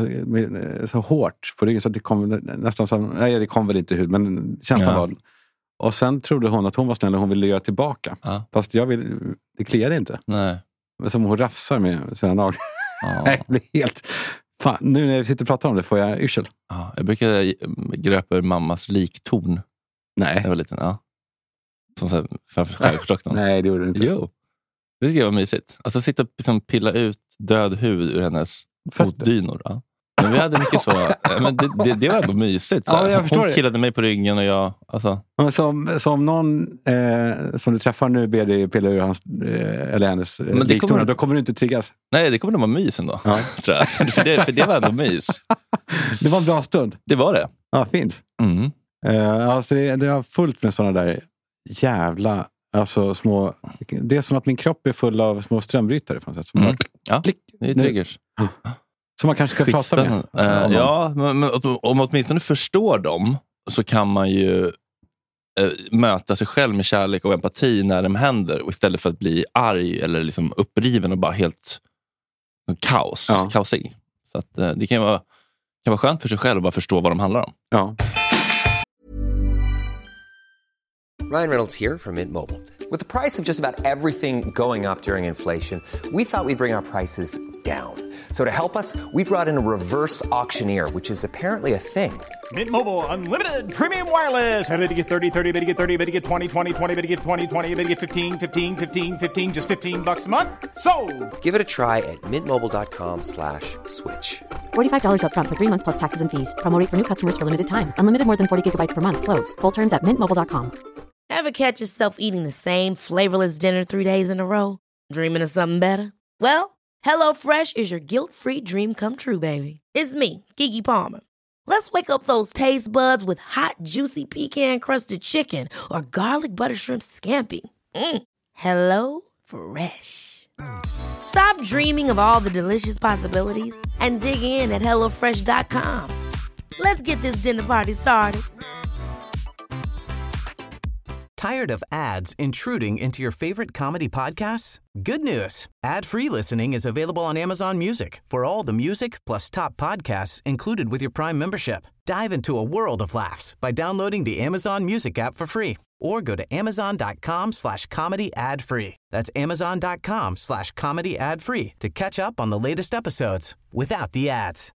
Så hårt på ryggen så att det kom nästan som, nej det kom väl inte hud, men känslan ja. var. Och sen trodde hon att hon var snäll och hon ville göra tillbaka. Ja. Fast jag vill, det kliade inte. Nej. Men som hon rafsar med sina naglar. Ja. Jag blir helt... Fan, nu när jag sitter och pratar om det får jag yrsel. Ja, jag brukar gröpa ur mammas liktorn. Nej. Det var liten, ja. Som så här, framför skärgårdsdoktorn. Nej, det gjorde du inte. Jo. Det ska vara mysigt. Alltså sitta och liksom pilla ut död huvud ur hennes fotdynor. Ja. Men vi hade mycket så... men det, det, det var ändå mysigt. Så ja, jag förstår hon det. killade mig på ryggen och jag... Alltså. Som, som någon eh, som du träffar nu ber dig pilla ur hans, eh, eller hennes eh, liktorn, kommer... då kommer du inte triggas. Nej, det kommer nog vara mys ändå. Ja. Tror jag. För, det, för det var ändå mys. Det var en bra stund. Det var det. Ja, fint. Mm. Eh, alltså det, det har fullt med sådana där jävla... Alltså små... Det är som att min kropp är full av små strömbrytare. På något sätt. Som mm. bara, ja, klick, det är triggers. Ja. Som man kanske ska prata med. Uh, ja, men, men om man åtminstone förstår dem så kan man ju uh, möta sig själv med kärlek och empati när de händer. Och istället för att bli arg eller liksom uppriven och bara helt kaos. Ja. Kaosig. Så att, uh, det kan vara, kan vara skönt för sig själv att bara förstå vad de handlar om. Ja. Ryan Reynolds here from Mint Mobile. With the price of just about everything going up during inflation, we thought we'd bring our prices down. So to help us, we brought in a reverse auctioneer, which is apparently a thing. Mint Mobile Unlimited Premium Wireless. How to get thirty, thirty, how to get thirty, how to get twenty, twenty, twenty, how to get twenty, twenty, how to get fifteen, fifteen, fifteen, fifteen, just fifteen bucks a month? Sold! Give it a try at mintmobile.com slash switch. forty-five dollars up front for three months plus taxes and fees. Promo rate for new customers for limited time. Unlimited more than forty gigabytes per month slows. Full terms at mint mobile dot com. Ever catch yourself eating the same flavorless dinner three days in a row? Dreaming of something better? Well, HelloFresh is your guilt-free dream come true, baby. It's me, Keke Palmer. Let's wake up those taste buds with hot, juicy pecan-crusted chicken or garlic butter shrimp scampi. Mm. Hello Fresh. Stop dreaming of all the delicious possibilities and dig in at hello fresh dot com. Let's get this dinner party started. Tired of ads intruding into your favorite comedy podcasts? Good news. Ad-free listening is available on Amazon Music for all the music plus top podcasts included with your Prime membership. Dive into a world of laughs by downloading the Amazon Music app for free or go to amazon.com slash comedy ad free. That's amazon.com slash comedy ad free to catch up on the latest episodes without the ads.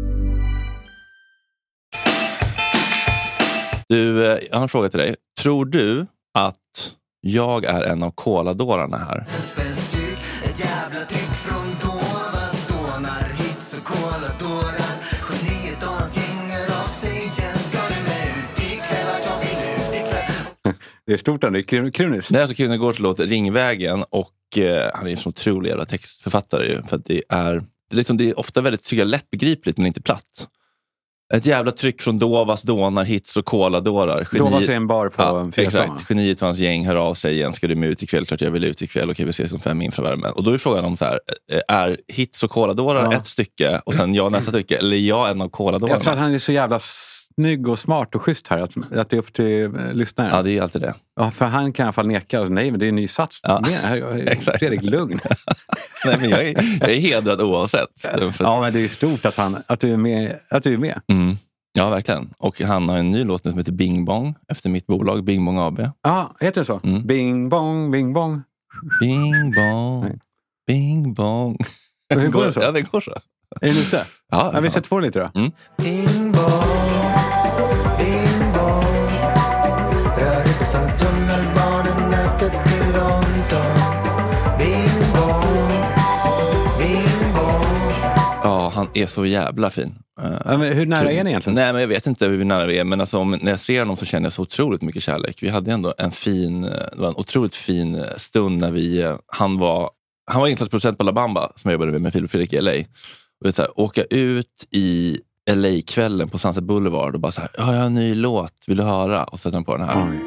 Du, jag har en fråga till dig. Tror du att jag är en av koladårarna här? Ett jävla tryck från dova stånar, hits och koladårar. Geniet och hans gänger av sig igen. Ska du med ut ikväll att jag vill ut ikväll? Det är stort ändå, Krunis. Det är alltså Krunegårds låt Ringvägen och eh, han är en så otrolig jävla textförfattare ju, för att det är, det är, liksom, det är ofta väldigt tycker jag, lättbegripligt men inte platt. Ett jävla tryck från Dovas dånar, hits och koladårar. Geni... Dovas är en bar på ja, Fiesta. Exakt, geniet och hans gäng hör av sig igen. Ska du med ut ikväll? Klart jag vill ut ikväll. Okej, vi ses om fem infravärmen. Och då är frågan om så här, är hits och koladårar ja. ett stycke och sen jag nästa stycke? Eller är jag en av koladårarna? Jag tror att han är så jävla snygg och smart och schysst här. Att, att det är upp till eh, lyssnaren. Ja, det är alltid det. Ja, för han kan i alla fall neka. Nej, men det är en ny sats. Ja. Fredrik, lugn. Nej, men jag är, jag är hedrad oavsett. Ja, men det är stort att, han, att du är med. Att du är med. Mm. Ja, verkligen. Och han har en ny låt som heter Bing Bong efter mitt bolag Bing Bong A B. Ja, heter det så? Mm. Bing Bong, Bing Bong. Bing Bong, Nej. Bing Bong. Hur går det så? Ja, det går så. Är det ute? Ja, ja vi sätter på lite då. Mm. Bing Bong, Bing Bong. Rörigt som tunnelbanenätet till London. Bing Bong, Bing Bong. Ja, han är så jävla fin. Ja, men hur nära är ni egentligen? Nej, men jag vet inte hur nära vi är. Men alltså, om, när jag ser honom så känner jag så otroligt mycket kärlek. Vi hade ändå en fin, det var en otroligt fin stund när vi, han var, han var inslagsproducent på La Bamba som jag jobbade med med Filip Fredrik i L A. Och det så här, åka ut i L A-kvällen på Sunset Boulevard och bara så här, ja, jag har en ny låt, vill du höra? Och sätta den på den här. Oj.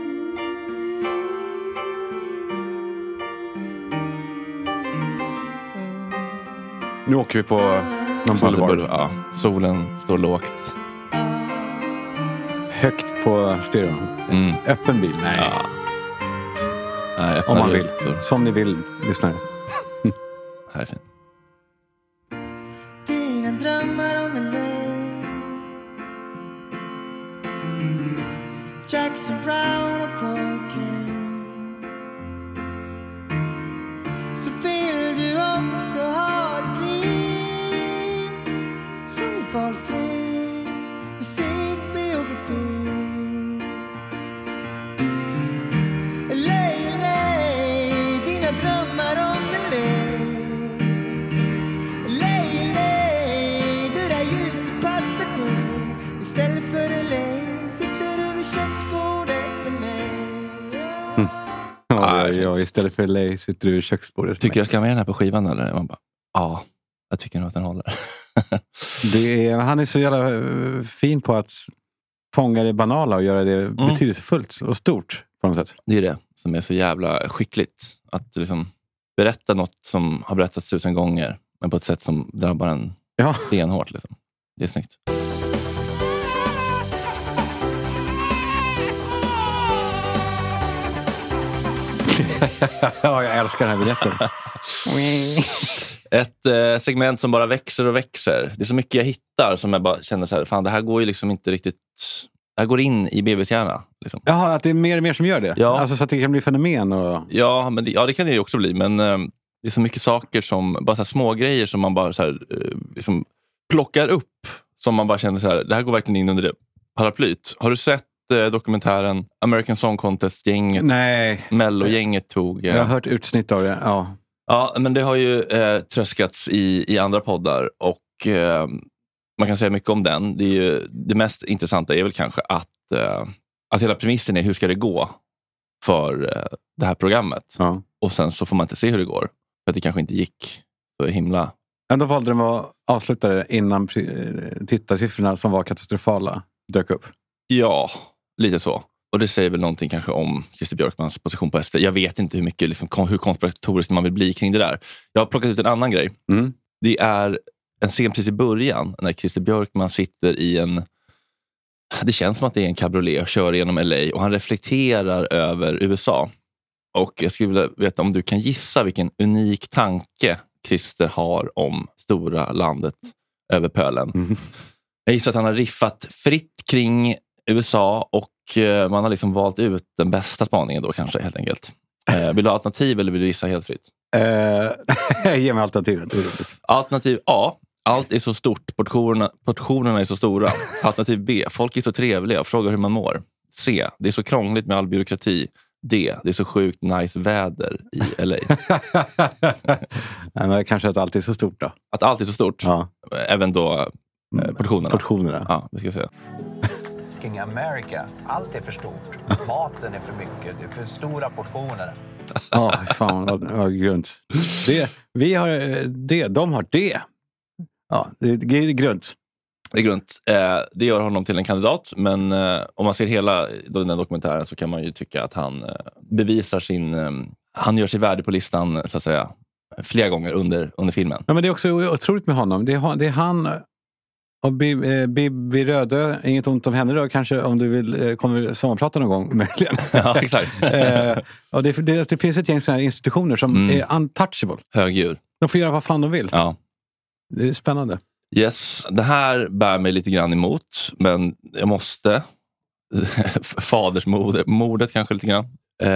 Nu åker vi på någon boulevard. Ja, solen står lågt. Högt på stereo. Mm. Öppen bil? Nej. Ja. Nej, om man vill. Som ni vill, lyssnare. Här är fint. Dina drömmar om en lej. Jackson Brown och cocaine. Så vill du också ha ditt liv som valfri musikbiografi. Lej, lej, dina drömmar om en lej. Lej, lej, det där ljuset passar dig. Istället för en lej sitter du vid köksbordet med mig. Mm. Ja, ja, istället för en lej sitter du vid köksbordet. Tycker jag ska ha med den här på skivan eller? Man bara, ja, jag tycker nog att den håller. Det är, han är så jävla fin på att fånga det banala och göra det mm. betydelsefullt och stort på något sätt. Det är det som är så jävla skickligt. Att liksom berätta något som har berättats tusen gånger men på ett sätt som drabbar en ja. stenhårt. Liksom. Det är snyggt. Ja, jag älskar den här biljetten. Ett eh, segment som bara växer och växer. Det är så mycket jag hittar som jag bara känner så här, fan det här går ju liksom inte riktigt, det här går in i B B:s hjärna. Liksom. Jaha, att det är mer och mer som gör det? Ja. Alltså så att det kan bli fenomen och... Ja, men det, ja, det kan det ju också bli, men eh, Det är så mycket saker som, bara så här små grejer som man bara så här, liksom plockar upp. Som man bara känner så här, det här går verkligen in under det paraplyt. Har du sett eh, dokumentären American Song Contest-gänget? Nej. Mello-gänget tog... Eh, Jag har hört utsnitt av det, ja. Ja, men det har ju eh, tröskats i, i andra poddar. Och eh, man kan säga mycket om den. Det, är ju, det mest intressanta är väl kanske att, eh, att hela premissen är hur ska det gå för eh, det här programmet. Ja. Och sen så får man inte se hur det går. För att det kanske inte gick så himla... Ändå valde de att avsluta det innan tittarsiffrorna som var katastrofala dök upp. Ja, lite så. Och det säger väl någonting kanske om Christer Björkmans position på S V T. Jag vet inte hur mycket liksom, hur konspiratoriskt man vill bli kring det där. Jag har plockat ut en annan grej. Mm. Det är en scen precis i början när Christer Björkman sitter i en... Det känns som att det är en cabriolet och kör genom L A och han reflekterar över U S A. Och jag skulle vilja veta om du kan gissa vilken unik tanke Christer har om stora landet över pölen. Mm. Jag gissar att han har riffat fritt kring U S A och man har liksom valt ut den bästa spaningen då kanske helt enkelt. Eh, vill du ha alternativ eller vill du gissa helt fritt? Uh, ge mig alternativet. Alternativ A. Allt är så stort, portionerna, portionerna är så stora. Alternativ B. Folk är så trevliga och frågar hur man mår. C. Det är så krångligt med all byråkrati. D. Det är så sjukt nice väder i L A. Nej, men kanske att allt är så stort då. Att allt är så stort? Ja. Även då eh, portionerna? Portionerna. Ja, vi ska se. Fucking America. Allt är för stort. Maten är för mycket. Det är för stora portioner. Ja, fan vad, vad grunt. Det, vi har det, de har det. Ja, det, det är grunt. Det är grunt. Eh, det gör honom till en kandidat. Men eh, om man ser hela den här dokumentären så kan man ju tycka att han eh, bevisar sin... Eh, han gör sig värdig på listan, så att säga, flera gånger under, under filmen. Ja, men det är också otroligt med honom. Det är, det är han och Bibi Rödö. Inget ont om henne då, kanske om du vill eh, kommer sommarprata någon gång. Möjligen. Ja, exakt. eh, och det, det, det finns ett gäng sådana här institutioner som mm. är untouchable. Högdjur. De får göra vad fan de vill. Ja. Det är spännande. Yes, det här bär mig lite grann emot, men jag måste. Fadersmordet mordet kanske lite grann. Eh,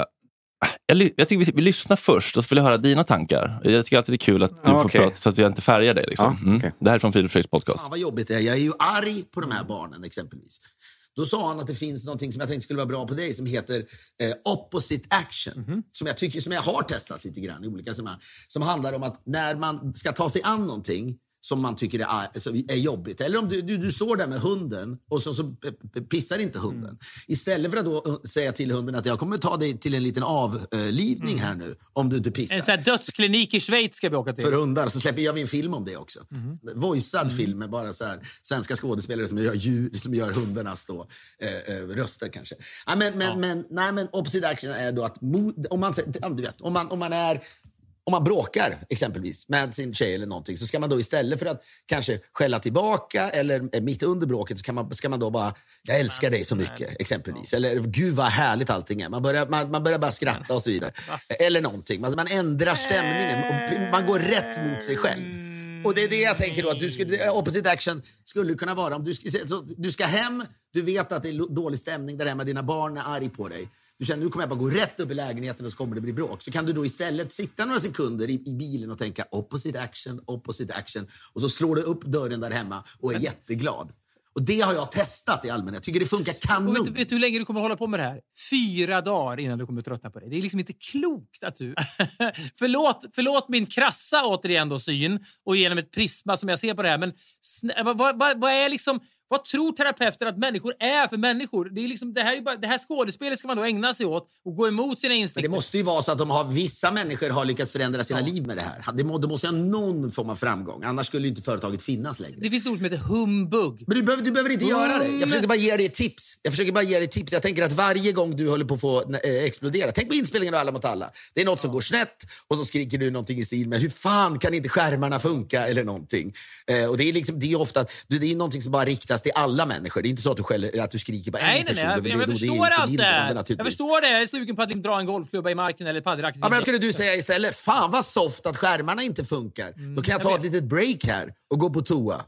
jag, jag tycker vi, vi lyssnar först och så vill jag höra dina tankar. Jag tycker alltid det är kul att du ah, får okay. prata så att jag inte färgar dig. Liksom. Ah, okay. mm. Det här är från Filip Fredriks podcast. Fan vad jobbigt det är. Jag är ju arg på de här barnen exempelvis. Då sa han att det finns någonting som jag tänkte skulle vara bra på dig som heter eh, opposite action. Mm-hmm. Som jag tycker, som jag har testat lite grann i olika sammanhang. Som handlar om att när man ska ta sig an någonting som man tycker är, alltså, är jobbigt. Eller om du, du, du står där med hunden och så, så pissar inte hunden. Mm. Istället för att då säga till hunden att jag kommer ta dig till en liten avlivning mm. här nu om du inte pissar. En sån här dödsklinik i Schweiz ska vi åka till. För hundar. Så släpper jag en film om det också. Mm. Voicead mm. film med bara så här svenska skådespelare som gör, djur, som gör hundarnas då, eh, eh, röster kanske. Ja, men, men, ja. men, nej, men opposite action är då att mod, om, man, du vet, om, man, om man är... Om man bråkar exempelvis med sin tjej eller någonting så ska man då istället för att kanske skälla tillbaka eller mitt under bråket så kan man, ska man då bara jag älskar dig så mycket exempelvis. Eller gud vad härligt allting är. Man börjar, man, man börjar bara skratta och så vidare. Eller någonting. Man, man ändrar stämningen. Och man går rätt mot sig själv. Och det är det jag tänker då. Att du skulle, opposite action skulle kunna vara om du, så, du ska hem, du vet att det är dålig stämning där hemma, dina barn är arg på dig. Du känner, nu kommer jag bara gå rätt upp i lägenheten och så kommer det bli bråk. Så kan du då istället sitta några sekunder i, i bilen och tänka opposite action, opposite action. Och så slår du upp dörren där hemma och är jätteglad. Och det har jag testat i allmänhet. Jag tycker det funkar kanon. Och vet, vet du hur länge du kommer hålla på med det här? Fyra dagar innan du kommer tröttna på det. Det är liksom inte klokt att du... förlåt, förlåt min krassa återigen då syn och genom ett prisma som jag ser på det här. Men snä, vad, vad, vad är liksom... Vad tror terapeuter att människor är för människor? Det är liksom det här är bara, det här skådespelet ska man då ägna sig åt och gå emot sina instinkter. Men det måste ju vara så att de har vissa människor har lyckats förändra sina ja. liv med det här. Det, må, det måste ha någon form av framgång. Annars skulle ju inte företaget finnas längre. Det finns ord som heter humbug. Men du behöver, du behöver inte mm. göra det. Jag försöker bara ge dig ett tips. Jag försöker bara ge dig ett tips. Jag tänker att varje gång du håller på att få äh, explodera. Tänk på inspelningen av Alla mot alla. Det är något som går snett och så skriker du någonting i stil med hur fan kan inte skärmarna funka eller någonting. Eh, och det är liksom det är ofta det är någonting som bara riktas till alla människor. Det är inte så att du, skäller, att du skriker på nej, en person. Nej, nej, jag, jag, jag förstår allt det. Jag förstår det. Jag är sugen på att dra en golfklubba i marken eller paddelracket. Ja, men skulle du säga istället, fan vad soft att skärmarna inte funkar. Mm, Då kan jag ta jag ett litet break här och gå på toa.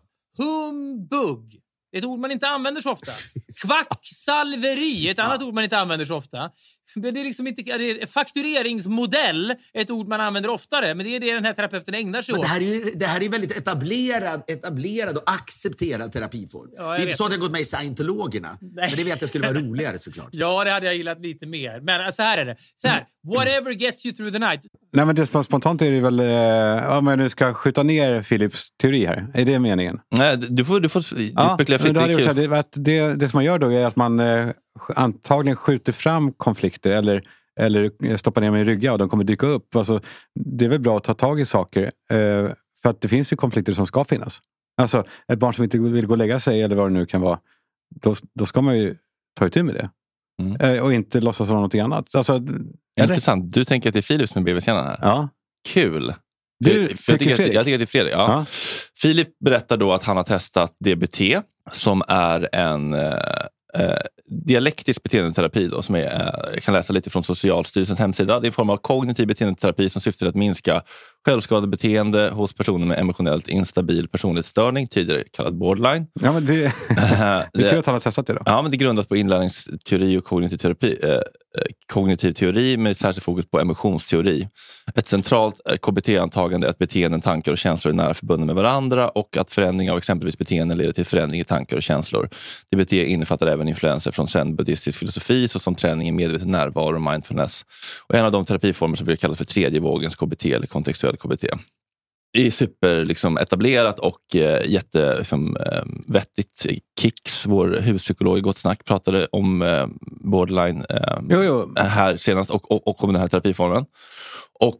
Humbug. Det är ett ord man inte använder så ofta. Kvacksalveri, ett annat ord man inte använder så ofta. Det är liksom inte, det är faktureringsmodell, ett ord man använder oftare, men det är det den här terapeuten ägnar sig men åt. Det här är ju det här är väldigt etablerad, etablerad och accepterad terapiform. Ja, det är inte så att jag gått med i Scientologerna. Nej. Men det vet jag skulle vara roligare såklart. Ja, det hade jag gillat lite mer. Men så här är det. Så här, whatever gets you through the night. Nej, men det spontant är det väl, eh, om jag nu ska skjuta ner Philips teori här. Är det meningen? Nej, du får, du får ja, spekulera fritt. Det, det, det, det som man gör då är att man eh, antagligen skjuter fram konflikter eller, eller stoppar ner med i rygga och de kommer dyka upp. Alltså, det är väl bra att ta tag i saker eh, för att det finns ju konflikter som ska finnas. Alltså, ett barn som inte vill gå och lägga sig eller vad det nu kan vara, då, då ska man ju ta itu med det. Mm. Eh, och inte låtsas vara något annat. Alltså, intressant. Du tänker att det är Filip som är B B-scenen här? Ja. Kul. Du, jag, jag, tycker att, jag tycker att det är Fredrik. Ja. Ja. Filip berättar då att han har testat D B T som är en eh, eh, dialektisk beteendeterapi då, som är, eh, jag kan läsa lite från Socialstyrelsens hemsida. Det är en form av kognitiv beteendeterapi som syftar till att minska självskadebeteende hos personer med emotionellt instabil personlighetsstörning, tidigare kallad borderline. Ja, men det, det är kul att han har testat det då. Ja, men det grundas på inlärningsteori och kognitiv terapi, eh, kognitiv teori med särskilt fokus på emotionsteori. Ett centralt K B T-antagande är att beteenden, tankar och känslor är nära förbundna med varandra och att förändring av exempelvis beteenden leder till förändring i tankar och känslor. D B T innefattar även influenser från zen-buddhistisk filosofi såsom träning i medveten närvaro och mindfulness. Och en av de terapiformer som vi kallar för tredje vågens K B T eller kontextuell K B T. Det är super liksom, etablerat och eh, jätte liksom, eh, vettigt. Kicks, vår huspsykolog i Gott Snack, pratade om eh, borderline eh, jo, jo. här senast och, och, och om den här terapiformen. Och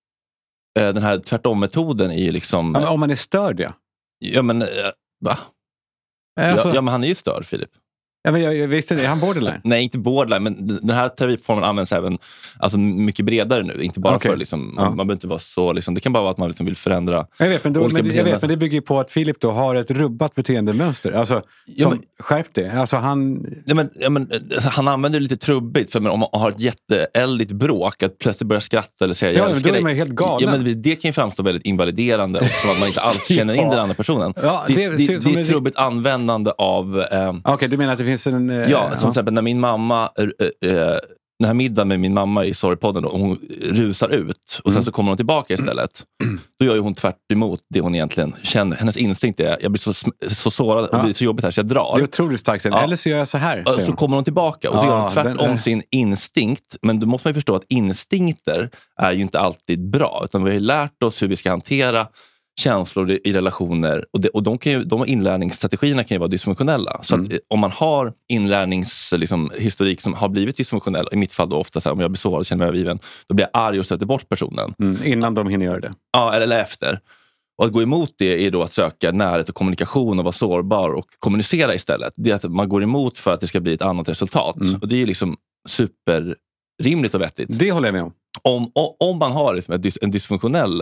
eh, den här tvärtom-metoden är ju liksom... Ja, men om man är störd, ja. Ja, men... Eh, va? Alltså, ja, ja, men han är ju störd, Filip. Ja, men jag, jag visste det. Är han borderline? Nej, inte borderline, men den här terapiformen används även alltså, mycket bredare nu. Inte bara okay. för, liksom, ja. man, man behöver inte vara så, liksom, det kan bara vara att man liksom, vill förändra jag vet, men, då, men jag vet, men det bygger på att Filip då har ett rubbat beteendemönster. Alltså, ja, men, skärp det. Alltså, han... Ja, men, ja, men, han använder det lite trubbigt, för men, om man har ett jätteeldigt bråk, att plötsligt börja skratta eller säga ja, jag älskar dig. Ja, men då är man helt galen. Ja, men det kan ju framstå väldigt invaliderande och som att man inte alls känner in ja. den andra personen. Ja, det, det, det, det, det är ett trubbigt användande av... Eh, Okej, okay, du menar att det finns en... Eh, ja, som till exempel när min mamma äh, äh, den här middagen med min mamma i Sorrypodden och hon rusar ut och sen så kommer hon tillbaka istället. Då gör ju hon tvärt emot det hon egentligen känner. Hennes instinkt är jag blir så, så sårad och ja. det blir så jobbigt här så jag drar. Det är otroligt starkt sen. Ja. Eller så gör jag så här. Så, så kommer hon tillbaka och så ja, gör hon tvärt om sin instinkt. Men då måste man ju förstå att instinkter är ju inte alltid bra. Utan vi har ju lärt oss hur vi ska hantera känslor i relationer och, det, och de, kan ju, de inlärningsstrategierna kan ju vara dysfunktionella. Så mm. att om man har inlärningshistorik liksom, som har blivit dysfunktionell, i mitt fall då ofta så här, om jag blir sårad och känner mig övergiven, då blir jag arg och stöter bort personen. Mm, innan de hinner göra det. Ja, eller efter. Och att gå emot det är då att söka närhet och kommunikation och vara sårbar och kommunicera istället. Det är att man går emot för att det ska bli ett annat resultat. Mm. Och det är liksom superrimligt och vettigt. Det håller jag med om. Om, om man har liksom ett, en dysfunktionell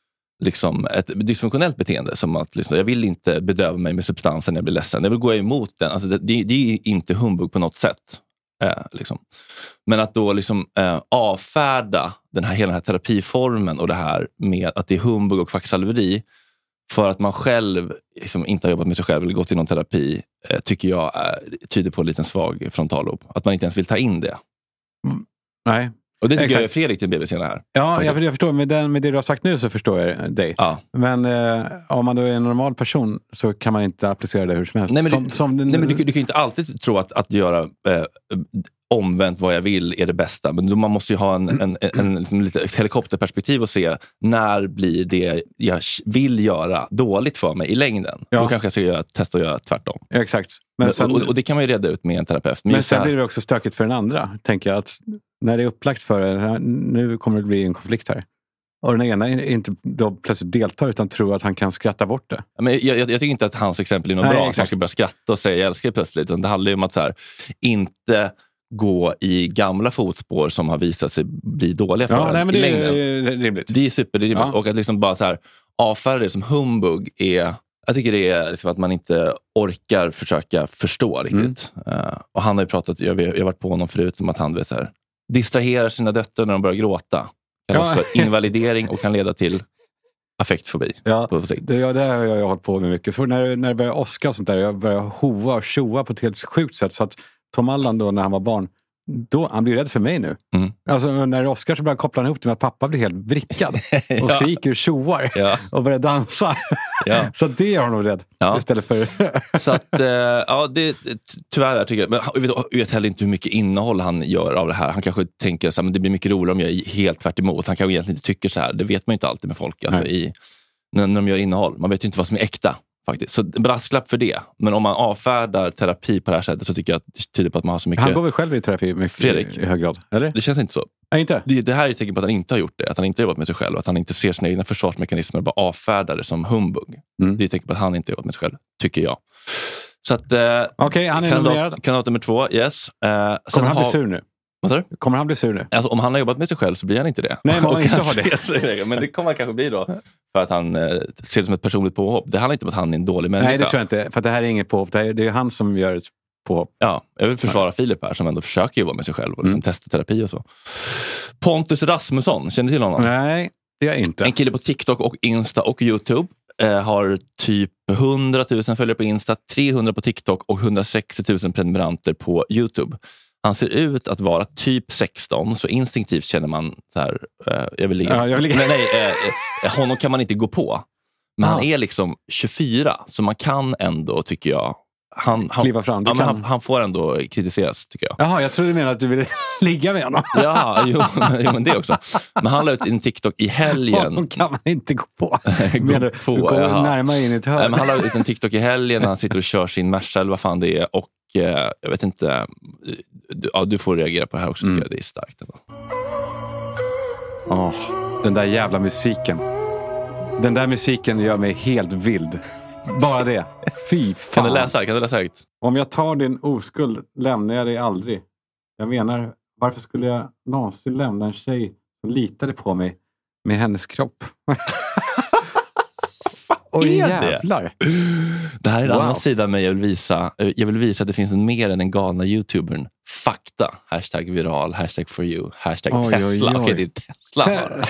liksom ett dysfunktionellt beteende som att liksom, jag vill inte bedöva mig med substansen när jag blir ledsen. Jag vill gå emot den. Alltså det, det, det är inte humbug på något sätt. Eh, liksom. Men att då liksom, eh, avfärda den här, hela den här terapiformen och det här med att det är humbug och kvacksalveri för att man själv liksom, inte har jobbat med sig själv eller gått i någon terapi eh, tycker jag eh, tyder på en liten svag frontallob. Att man inte ens vill ta in det. Mm. Nej. Och det tycker Exakt. jag är Fredrik till B B C här. Ja, jag, jag förstår. Med, den, med det du har sagt nu så förstår jag dig. Ja. Men eh, om man då är en normal person så kan man inte applicera det hur som helst. Nej, men, som, du, som nej, men du, du kan ju inte alltid tro att, att göra eh, omvänt vad jag vill är det bästa. Men då man måste ju ha en, en, en, en, en lite helikopterperspektiv och se när blir det jag vill göra dåligt för mig i längden. Ja. Då kanske jag ska göra, testa att göra tvärtom. Ja, exakt. Men sen, och, och det kan man ju reda ut med en terapeut. Men, men sen här, blir det också stökigt för den andra, tänker jag. Att när det är upplagt för det, nu kommer det bli en konflikt här. Och den ena inte då plötsligt deltar utan tror att han kan skratta bort det. Men jag, jag, jag tycker inte att hans exempel är något Nej, bra. exakt. Att man ska börja skratta och säga jag älskar plötsligt. Det handlar ju om att så här, inte gå i gamla fotspår som har visat sig bli dåliga för ja, nej, men i det längden. Är rimligt. Det är superrimligt. Ja. Och att liksom bara så här, avfärda det som humbug är... Jag tycker det är liksom att man inte orkar försöka förstå riktigt. Mm. Uh, och han har ju pratat, jag, jag har varit på honom förut om att han vet så här, distraherar sina döttrar när de börjar gråta. Kallas ja. för invalidering och kan leda till affektfobi. Ja, det, ja, det har jag, jag hållit på med mycket. Så när, när det börjar åska och sånt där, jag börjar hoa och tjoa på ett helt sjukt sätt. Så att Tom Allan då när han var barn Då, han blir rädd för mig nu. Mm. Alltså när Oscar så börjar koppla ihop det med att pappa blir helt vrickad. Och skriker och tjoar. Ja. Och börjar dansa. Ja. Så det är han nog rädd. Ja. Istället för... Så att, eh, ja, det tyvärr jag tycker jag. Men jag vet, jag vet heller inte hur mycket innehåll han gör av det här. Han kanske tänker så här, men det blir mycket roligare om jag är helt tvärt emot. Han kanske egentligen inte tycker så här. Det vet man inte alltid med folk. Alltså, i, när, när de gör innehåll. Man vet ju inte vad som är äkta. Faktiskt. Så brasklapp för det. Men om man avfärdar terapi på det här sättet så tycker jag att det tyder på att man har så mycket... Han går väl själv i terapi med Fredrik. I hög grad, eller? Det känns inte så. Nej, inte. Det, det här är ett tecken på att han inte har gjort det. Att han inte har jobbat med sig själv. Att han inte ser sina egna försvarsmekanismer och bara avfärdar det som humbug. Mm. Det är ett tecken på att han inte har jobbat med sig själv, tycker jag. Så att... Eh, Okej, okay, han är kandidat, nominerad. Kandidat nummer två, yes. Eh, Kommer han ha, bli sur nu? Vad sa du? Kommer han bli sur nu? Alltså, om han har jobbat med sig själv så blir han inte det. Nej, men han inte har det. Men det kommer han kanske bli då. För att han eh, ser det som ett personligt påhopp. Det handlar inte om att han är en dålig människa. Nej, det tror jag inte. För det här är inget påhopp. Det, här, det är han som gör ett påhopp. Ja, jag vill försvara Filip här som ändå försöker jobba med sig själv och liksom mm. testa terapi och så. Pontus Rasmusson, känner du till honom? Nej, det är inte. En kille på TikTok och Insta och YouTube. Eh, har typ hundra tusen följare på Insta, trehundra på TikTok och hundrasextio tusen prenumeranter på YouTube. Han ser ut att vara typ sexton, så instinktivt känner man så här, eh, jag vill ligga. Ja, jag vill ligga. Men nej, eh, honom kan man inte gå på. Men ah. han är liksom tjugofyra, så man kan ändå, tycker jag, han, han, kliva fram. Ja, men han, han får ändå kritiseras, tycker jag. Jaha, jag trodde du menade att du ville ligga med honom. Ja, jo, jo, men det också. Men han la ut en TikTok i helgen. Honom kan man inte gå på. gå Menar, på, du går jaha. närmare in i ett hörn. Nej, men han la ut en TikTok i helgen när han sitter och kör sin Merca eller vad fan det är. Och eh, jag vet inte, du, ja, du får reagera på det här också, tycker mm. jag. Det är starkt ändå. Åh, den där jävla musiken. Den där musiken gör mig helt vild. Bara det. Fy fan. Kan du läsa? Kan du läsa högt? Om jag tar din oskuld lämnar jag dig aldrig. Jag menar, varför skulle jag någonsin lämna en tjej som litade på mig med hennes kropp? Oj, jävlar. Det här är en wow. annan sida men jag vill visa. Jag vill visa att det finns en mer än den galna YouTubern. Fakta. Hashtag viral. Hashtag for you. Hashtag oj, Tesla. Okej, okay, det är Tesla. Te-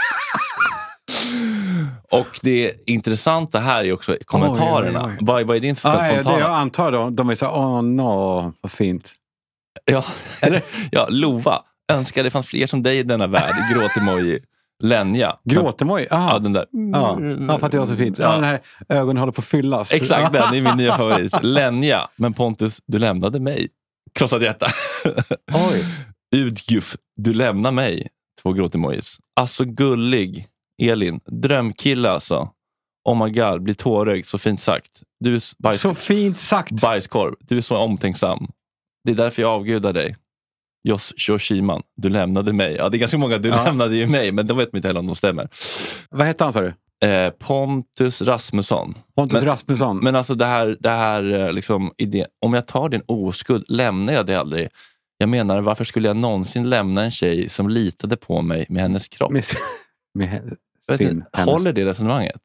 Och det intressanta här är också kommentarerna. Oj, oj, oj. Vad, vad är din spontana? Ah, jag antar då, de är så åh no, vad fint. Ja, eller? Ja, Lova. Önskar det fanns fler som dig i denna värld. Gråtemoji. Lenja. Gråtemoji? Ja, den där. Ja, ja, för att det var så fint. Ja, den här ögonen håller på att fyllas. Exakt, den är min nya favorit. Lenja. Men Pontus, du lämnade mig. Krossat hjärta. Oj. Udguf, du lämnar mig. Två gråtemojis. Alltså gullig. Elin, drömkille alltså. Oh my god, blir tårögd, så fint sagt. Du är bajs- så fint sagt. Bajskorv, du är så omtänksam. Det är därför jag avgudar dig. Jos Shoshiman, du lämnade mig. Ja, det är ganska många, du ja. lämnade ju mig, men de vet inte heller om de stämmer. Vad heter han, sa du? Eh, Pontus Rasmusson. Pontus men, Rasmusson. Men alltså det här, det här liksom, idé, om jag tar din oskuld, lämnar jag det aldrig. Jag menar, varför skulle jag någonsin lämna en tjej som litade på mig med hennes kropp? Med, med sin, håller det resonemanget?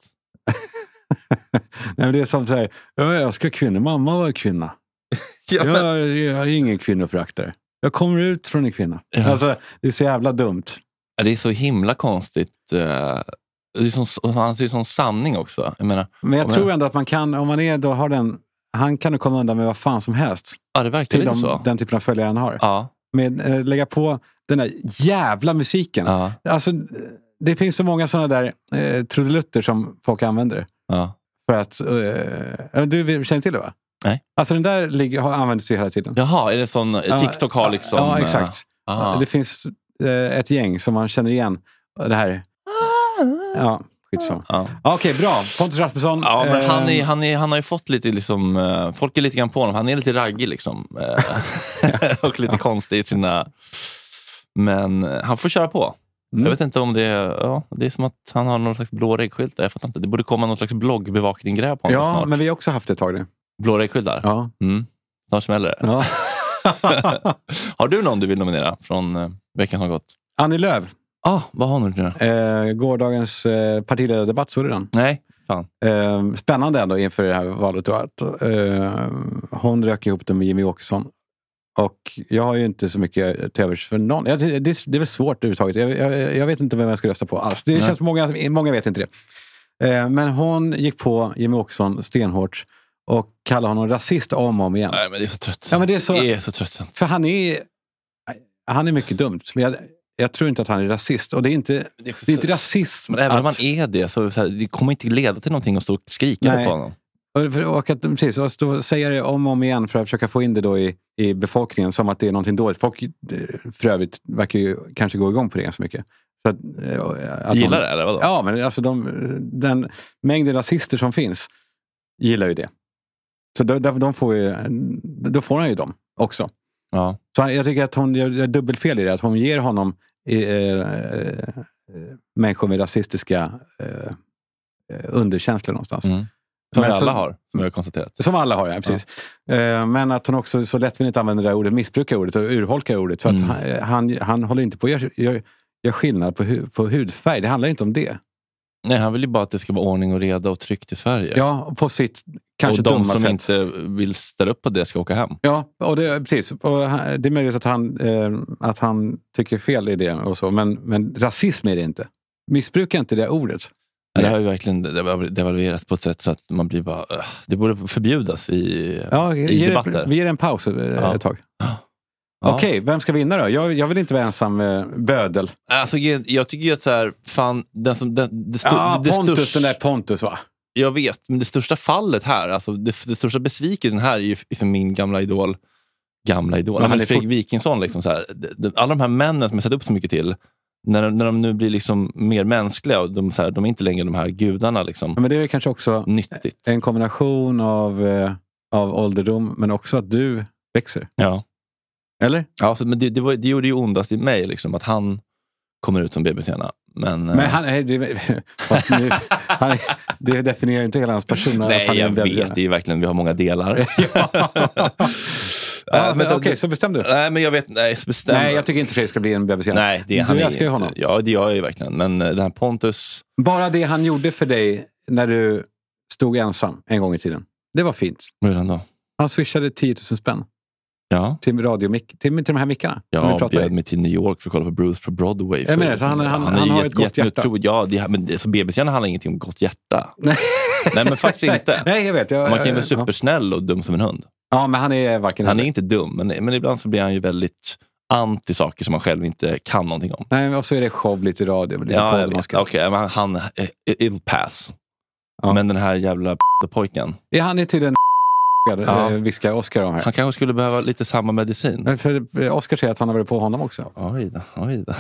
Nej, men det är som så här, jag älskar kvinnor, mamma var kvinna. ja, men... jag, jag är ingen kvinnoföraktare. Jag kommer ut från en kvinna. Ja. Alltså, det är så jävla dumt. Ja, det är så himla konstigt. Det är sån, han ser sån sanning också. Jag menar, men jag tror jag... ändå att man kan, om man är då har den, han kan nog komma undan med vad fan som helst. Ja, det verkar lite de, så. Den typen av följare han har. Ja. Med äh, lägga på den där jävla musiken. Ja. Alltså, det finns så många sådana där eh, trudelutter som folk använder. Ja. För att, eh, du känner till det, va? Nej. Alltså den där ligger, har använts hela tiden. Jaha, är det sån, TikTok har liksom... Ja, exakt. Aha. Det finns eh, ett gäng som man känner igen. Det här. Ja, skitsom. Ja. Okej, okay, bra. Pontus Rasmusson. Ja, men han, är, han, är, han har ju fått lite liksom... Uh, folk är lite grann på honom. Han är lite raggig liksom. Uh, och lite konstig i sina... Men uh, han får köra på. Mm. Jag vet inte om det är... Ja, det är som att han har någon slags blå reggskylt. Jag fattar inte. Det borde komma någon slags bloggbevakning-grej på honom Ja, snart. Men vi har också haft det ett tag nu. Blå reggskylt Ja. Mm. Snart smäller det. Ja. Har du någon du vill nominera från uh, veckan som har gått? Annie Lööf. Ah, vad har du nu? Eh, gårdagens eh, partiledardebatt, såg du den? Nej, fan. Eh, spännande ändå inför det här valet. Då, att, eh, hon rök ihop det med Jimmy Åkesson. Och jag har ju inte så mycket till övers för någon. Jag, det, det är väl svårt överhuvudtaget. Jag, jag, jag vet inte vem jag ska rösta på alls. Det känns många, många vet inte det. Eh, men hon gick på Jimmy Åkesson stenhårt och kallade honom rasist om och om igen. Nej, men det är så trött. Ja, men det är så, det är så trött. För han är han är mycket dumt. Men jag, jag tror inte att han är rasist. Och det är inte, det är, det är inte rasism. Men även att, om man är det så, så här, det kommer inte leda till någonting att stå och skrika nej. på honom. Och, och att precis, och stå och säga det om och om igen för att försöka få in det då i, i befolkningen som att det är någonting dåligt. Folk för övrigt verkar ju kanske gå igång på det ganska mycket. Så att, att gillar de, det eller vadå? Ja, men alltså de, den mängden rasister som finns gillar ju det. Så då, de får ju, då får han ju dem också. Ja. Så jag tycker att hon gör dubbelfel i det. Att hon ger honom eh, eh, människor med rasistiska eh, underkänslor någonstans. Mm. Som men alla så, har, som jag har konstaterat. Som alla har, ja, precis. Ja. Eh, men att hon också så lättvindigt använder det här ordet, missbrukar ordet och urholkar ordet. För mm. att han, han, han håller inte på att göra gör, gör skillnad på, hu, på hudfärg. Det handlar inte om det. Nej, han vill ju bara att det ska vara ordning och reda och tryggt i Sverige. Ja, på sitt kanske dumma sätt. Och de som sätt. inte vill ställa upp på det ska åka hem. Ja, och det, precis. Och det är möjligt att han, eh, att han tycker fel i det och så. Men, men rasism är det inte. Missbrukar inte det ordet. Ja, det har ju verkligen devalverats på ett sätt så att man blir bara... Uh, det borde förbjudas i, ja, i debatter. Vi ger en paus ett ja. tag. Ja. Okej, okay, vem ska vinna då? Jag, jag vill inte vara ensam eh, bödel. Alltså, jag tycker ju att så här, fan, den som... Den, det sto, ja, det Pontus, största, den där Pontus va? Jag vet, men det största fallet här, alltså det, det största besvikelsen här är ju för min gamla idol, gamla idol, ja, Fredrik fort... Wikingsson liksom så här. Alla de här männen som jag sett upp så mycket till, när, när de nu blir liksom mer mänskliga och de, så här, de är inte längre de här gudarna liksom. Ja, men det är kanske också nyttigt. En kombination av, eh, av ålderdom, men också att du växer. Ja. Eller? Ja, så, men det, det, var, det gjorde ju ondast i mig liksom, att han kommer ut som B B C-arna. Men, men han, det, nu, han, det definierar inte hela hans person. Nej, att han jag är vet. Det är verkligen, vi har många delar. ja. ja, äh, Okej, okay, så bestäm du. Nej, men jag vet, nej, bestäm. Nej, jag tycker inte Fredrik ska bli en B B C. Nej, det är han du älskar ju honom. Ja, det gör jag ju verkligen. Men den här Pontus... Bara det han gjorde för dig när du stod ensam en gång i tiden. Det var fint. Vad gjorde han då? Han swishade tio tusen spänn. Ja. Till, radio, till, till de här mickarna. Ja, jag bjöd mig till New York för att kolla på Bruce på Broadway. För, jag menar, så han, han, han, han har ett gott hjärta. Tro, ja, det, men det, så B B C handlar ingenting om gott hjärta. Nej, men faktiskt inte. Nej, jag vet. Jag, Man kan ju vara supersnäll och dum som en hund. Ja, men han är varken... Han är inte dum, men, men ibland så blir han ju väldigt anti saker som man själv inte kan någonting om. Nej, och så är det show lite i radio. Lite ja, jag vet. Okej, okay, men han... It'll pass. Ja. Men den här jävla pojken. Ja, han är tydligen... Ja. Viskar Oscar om här. Han kanske skulle behöva lite samma medicin. Men för Oscar säger att han har varit på honom också. Oj då, oj då.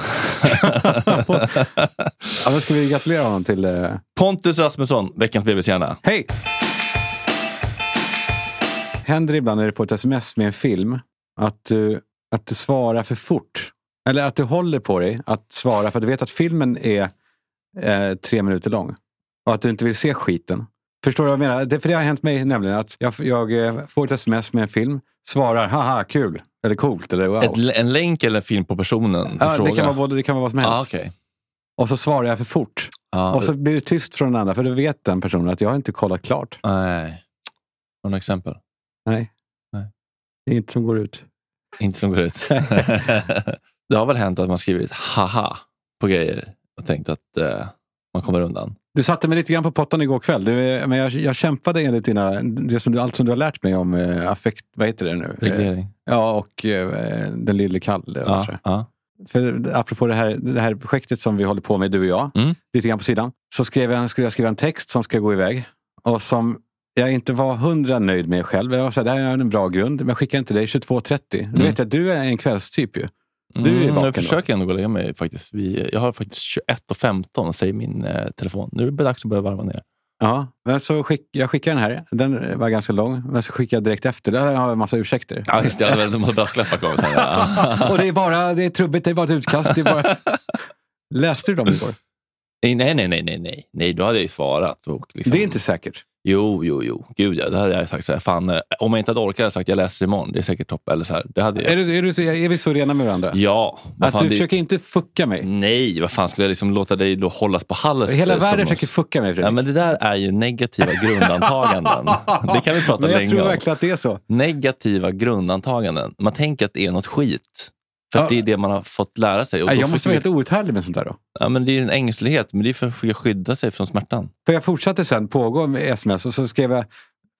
Ja, då ska vi gratulera honom till... Uh... Pontus Rasmusson, veckans B B C-hjärna. Hej! Händer ibland när du får ett sms med en film att du, att du svarar för fort. Eller att du håller på dig att svara för att du vet att filmen är eh, tre minuter lång. Och att du inte vill se skiten. Förstår du vad jag menar? Det, för det har hänt mig nämligen att jag, jag får ett sms med en film, svarar haha kul eller coolt eller wow. Ett, en länk eller en film på personen? Ja, det kan, vara både, det kan vara vad som helst. Ah, okay. Och så svarar jag för fort. Ah, och så blir det tyst från den andra för då vet den personen att jag har inte kollat klart. Nej. Några exempel? Nej. Nej. Det är inte som går ut. Inte som går ut. Det har väl hänt att man skrivit haha på grejer och tänkt att eh, man kommer undan. Du satte mig lite grann på pottan igår kväll. Du, men jag, jag kämpade enligt dina... Det som du, allt som du har lärt mig om eh, affekt... Vad heter det nu? Reglering. Eh, ja, och eh, den lille Kalle. Ja, ja. För apropå det här, det här projektet som vi håller på med, du och jag. Mm. Lite grann på sidan. Så skrev jag, skulle jag skriva en text som ska gå iväg. Och som jag inte var hundra nöjd med själv. Jag sa, det här är en bra grund. Men jag skickar inte dig tjugotvå trettio. Mm. Du vet att du är en kvällstyp ju. Du är mm, jag försöker ändå gå och lägga mig faktiskt. Vi, jag har faktiskt tjugoett och femton säger min eh, telefon. Nu är det dags att börja varva ner. Ja, men så skick, jag skickar den här. Den var ganska lång. Men så skickar jag direkt efter. Där har jag en massa ursäkter. Ja, just det. Jag måste brasklappar kvar. Och det är bara, det är trubbigt, det är bara ett utkast. Det är bara... Läste du dem igår? Nej, nej, nej, nej, nej. Nej, då hade jag ju svarat. Och liksom... Det är inte säkert. Jo, jo, jo. Gud, ja. Det hade jag sagt så här. Fan, om jag inte hade orkat, hade jag sagt jag läser imorgon. Det är säkert topp. Eller så här. Det hade jag... är, du, är, du, är vi så rena med varandra? Ja. Att fan, du det... försöker inte fucka mig? Nej, vad fan skulle jag liksom låta dig då hållas på halsen? Hela världen som... försöker fucka mig. Ja, men det där är ju negativa grundantaganden. Det kan vi prata men jag länge tror om. verkligen att det är så. Negativa grundantaganden. Man tänker att det är något skit. För att ja. Det är det man har fått lära sig. Och jag måste vara helt outhärdlig med sånt där då. Ja, men det är en ängslighet. Men det är för att skydda sig från smärtan. För jag fortsatte sen pågå med sms och så skrev jag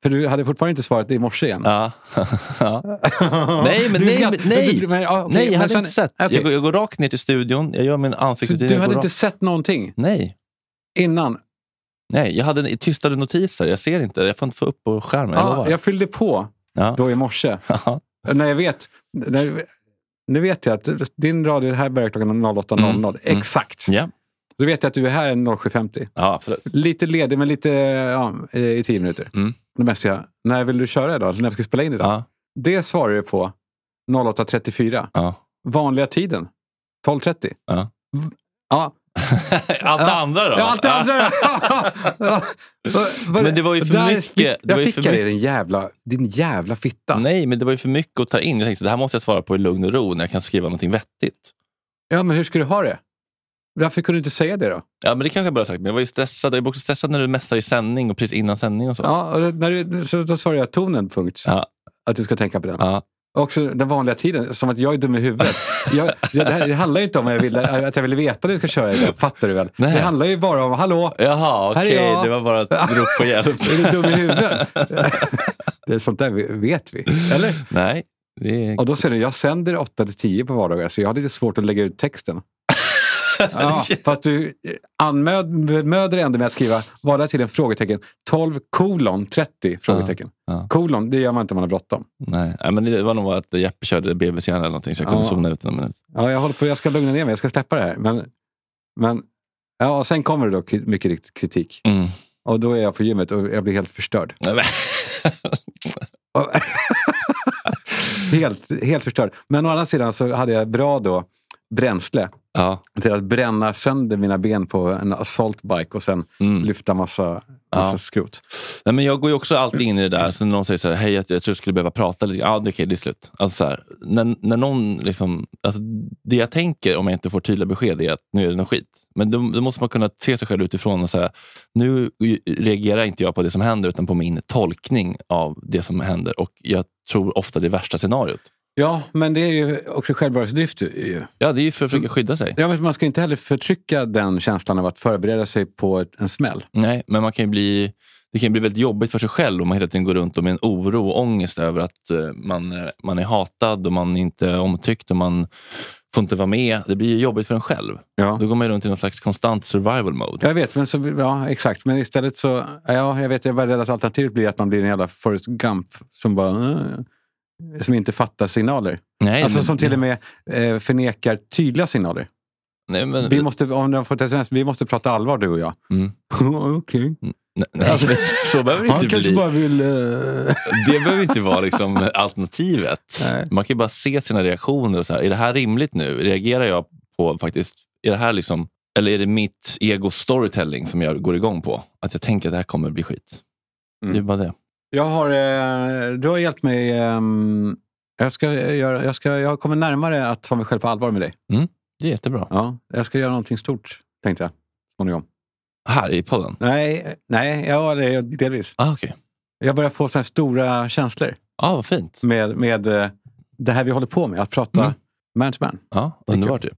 För du hade fortfarande inte svarat i morse igen. Ja. ja. nej, men nej, men, nej. Men, ja, okay. nej, jag hade sen, inte sett. Okay. Jag, jag går rakt ner till studion. Jag gör min ansiktsrutin. Så du hade inte rakt. sett någonting? Nej. Innan? Nej, jag hade tystade notiser. Jag ser inte. Jag får inte få upp på skärmen. Ja, jag, jag fyllde på ja. då i morse. när jag vet... När, nu vet jag att din radio här börjar klockan noll åtta noll noll. Mm. Exakt. Ja. Då vet jag att du är här noll sju femtio. Ja, absolut. Lite ledig, men lite ja, i tio minuter. Mm. Då mässar jag, när vill du köra idag? När ska vi spela in idag? Ja. Det svarar du på noll åtta trettiofyra. Ja. Vanliga tiden. tolv trettio. Ja. Ja. Allt det andra då? Ja, allt det andra. Men det var ju för Där mycket. Fick, det var jag ju fick för jag mycket. Din, jävla, din jävla fitta. Nej, men det var ju för mycket att ta in. Jag tänkte, det här måste jag svara på i lugn och ro när jag kan skriva någonting vettigt. Ja, men hur ska du ha det? Varför kunde du inte säga det då? Ja, men det kanske jag bara sagt. Men jag var ju stressad. Jag var också stressad när du mässade i sändning och precis innan sändning och så. Ja, och när du, så då svarade jag tonen, punkt. Ja. Att du ska tänka på den. Ja. Och också den vanliga tiden, som att jag är dum i huvudet. jag, det, här, det handlar ju inte om att jag, ville, att jag ville veta att du ska köra idag, fattar du väl? Nej. Det handlar ju bara om, hallå, jaha, okej, okay. Det var bara ett rop på hjälp. Är du dum i huvudet? Det är sånt där vet vi, eller? Nej. Det är... Och då säger du, jag sänder åtta till tio på vardagar, så jag har lite svårt att lägga ut texten. Ja, fast du anmöder ändå med att skriva vardag till en frågetecken tolv kolon trettio frågetecken. Ja, ja. Kolon, det gör man inte om man har bråttom. Nej, men det var nog att Jeppe körde B B C eller någonting så jag kunde ja. Somna ut en minut. Ja, jag håller på, jag ska lugna ner mig, jag ska släppa det här. Men, men ja, och sen kommer det då mycket kritik. Mm. Och då är jag på gymmet och jag blir helt förstörd. helt, helt förstörd. Men å andra sidan så hade jag bra då bränsle. Ja. Till att bränna sönder mina ben på en assaultbike och sen mm. lyfta massa, massa ja. Skrot. Nej, men jag går ju också alltid in i det där. Så när någon säger så här, hej, jag tror jag skulle behöva prata lite. Ja, det är okej, det är slut. Alltså så här, när, när någon liksom, alltså, det jag tänker om jag inte får tydliga besked är att nu är det någon skit. Men då, då måste man kunna se sig själv utifrån och säga, nu reagerar inte jag på det som händer utan på min tolkning av det som händer. Och jag tror ofta det värsta scenariot. Ja, men det är ju också självbevarelsedrift. Ja, det är ju för att försöka skydda sig. Ja, men man ska inte heller förtrycka den känslan av att förbereda sig på en smäll. Nej, men man kan ju bli, det kan bli väldigt jobbigt för sig själv om man hela tiden går runt med en oro och ångest över att man, man är hatad och man är inte omtyckt och man får inte vara med. Det blir ju jobbigt för en själv. Ja. Då går man runt i någon slags konstant survival mode. Jag vet, men så, ja, exakt. Men istället så, ja, jag vet, jag är rädd att alternativet blir att man blir en jävla Forrest Gump som bara... Uh, som inte fattar signaler. Nej, alltså men, som till och med eh, förnekar tydliga signaler. Nej, men, vi måste, om de får sms, vi måste prata allvar, du och jag. Mm. Okej. Okay. Nej, alltså, så behöver det inte bli. Bara vill, uh... det behöver inte vara liksom alternativet. Nej. Man kan ju bara se sina reaktioner och så här, är det här rimligt nu? Reagerar jag på faktiskt, är det här liksom, eller är det mitt ego storytelling som jag går igång på? Att jag tänker att det här kommer att bli skit. Mm. Det är bara det. Jag har, eh, du har hjälpt mig, eh, jag, ska göra, jag, ska, jag kommer närmare att ta mig själv på allvar med dig. Mm, det är jättebra. Ja, jag ska göra någonting stort, tänkte jag, småningom. Här i podden? Nej, nej ja, det är delvis. Ah, okay. Jag börjar få så här stora känslor. Ja, ah, vad fint. Med, med eh, det här vi håller på med, att prata mm. man to man. Ja, underbart ju.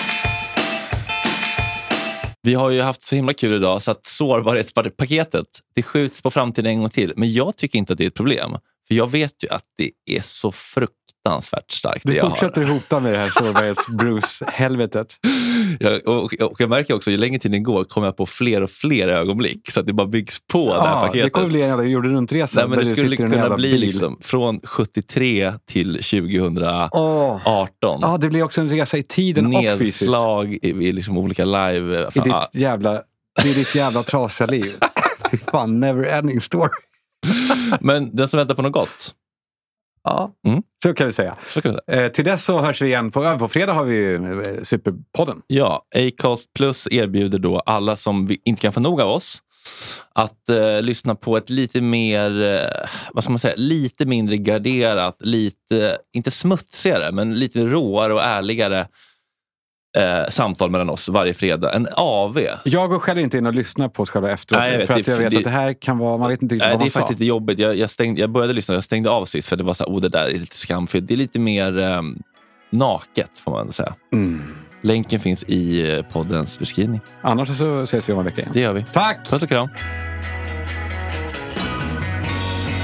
Vi har ju haft så himla kul idag så att sårbarhetspaketet, det skjuts på framtiden en gång till. Men jag tycker inte att det är ett problem. För jag vet ju att det är så fruktansvärt starkt. Du det jag fortsätter har. hota med det här sårbarhetsbrus-helvetet. Jag, och, och jag märker också, ju längre tiden går kommer jag på fler och fler ögonblick. Så att det bara byggs på ja, det här paketet. Det kommer bli en jävla jorden runt-resa. Nej, men det skulle kunna bli liksom, från sjuttiotre till tjugohundraarton. Ja, oh. det blir också en resa i tiden och fysiskt. Nedslag i, i liksom olika live. I ditt jävla, i ditt jävla trasiga liv. Fy fan, never ending story. Men den som väntar på något gott. Ja, mm. så kan vi säga. Så kan vi säga. Eh, till dess så hörs vi igen. På, på fredag har vi ju eh, Superpodden. Ja, Acast Plus erbjuder då alla som vi inte kan få nog av oss att eh, lyssna på ett lite mer, eh, vad ska man säga, lite mindre garderat, lite, inte smutsigare, men lite råare och ärligare Eh, samtal mellan oss varje fredag. En A V. Jag går själv inte in och lyssnar på oss själva efteråt. Nej, vet, för att jag vet det, att det här kan vara, man vet inte riktigt nej, vad man det är sa. faktiskt lite jobbigt. Jag, jag, stängde, jag började lyssna, jag stängde av sist för det var så här, oh, det där är lite skamfyllt. Det är lite mer eh, naket får man säga. Mm. Länken finns i eh, poddens beskrivning. Annars så ses vi om en vecka igen. Det gör vi. Tack! Puss och kram.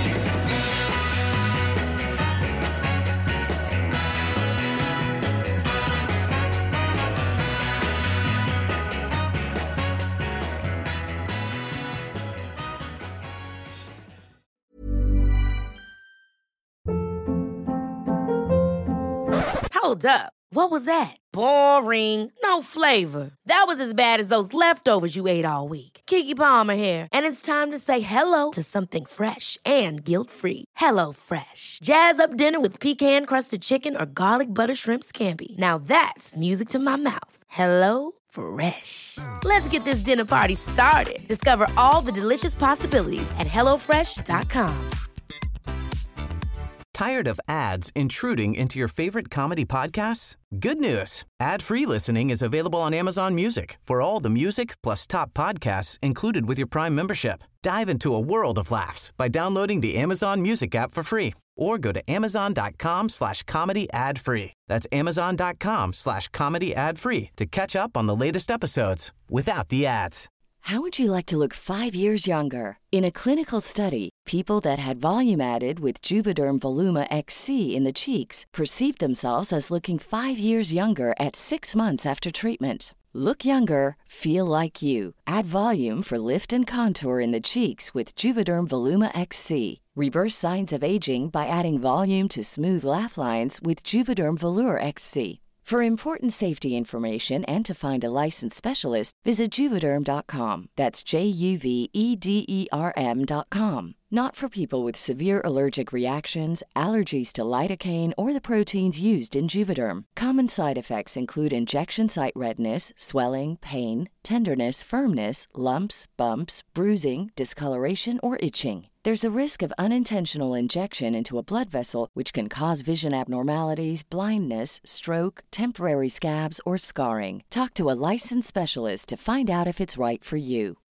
Hold up. What was that? Boring. No flavor. That was as bad as those leftovers you ate all week. Keke Palmer here, and it's time to say hello to something fresh and guilt-free. Hello Fresh. Jazz up dinner with pecan-crusted chicken or garlic butter shrimp scampi. Now that's music to my mouth. Hello Fresh. Let's get this dinner party started. Discover all the delicious possibilities at hello fresh dot com. Tired of ads intruding into your favorite comedy podcasts? Good news. Ad-free listening is available on Amazon Music for all the music plus top podcasts included with your Prime membership. Dive into a world of laughs by downloading the Amazon Music app for free or go to amazon.com slash comedy ad free. That's amazon.com slash comedy ad free to catch up on the latest episodes without the ads. How would you like to look five years younger? In a clinical study, people that had volume added with Juvederm Voluma X C in the cheeks perceived themselves as looking five years younger at six months after treatment. Look younger, feel like you. Add volume for lift and contour in the cheeks with Juvederm Voluma X C. Reverse signs of aging by adding volume to smooth laugh lines with Juvederm Volure X C. For important safety information and to find a licensed specialist, visit Juvederm dot com. That's J U V E D E R M dot com. Not for people with severe allergic reactions, allergies to lidocaine, or the proteins used in Juvederm. Common side effects include injection site redness, swelling, pain, tenderness, firmness, lumps, bumps, bruising, discoloration, or itching. There's a risk of unintentional injection into a blood vessel, which can cause vision abnormalities, blindness, stroke, temporary scabs, or scarring. Talk to a licensed specialist to find out if it's right for you.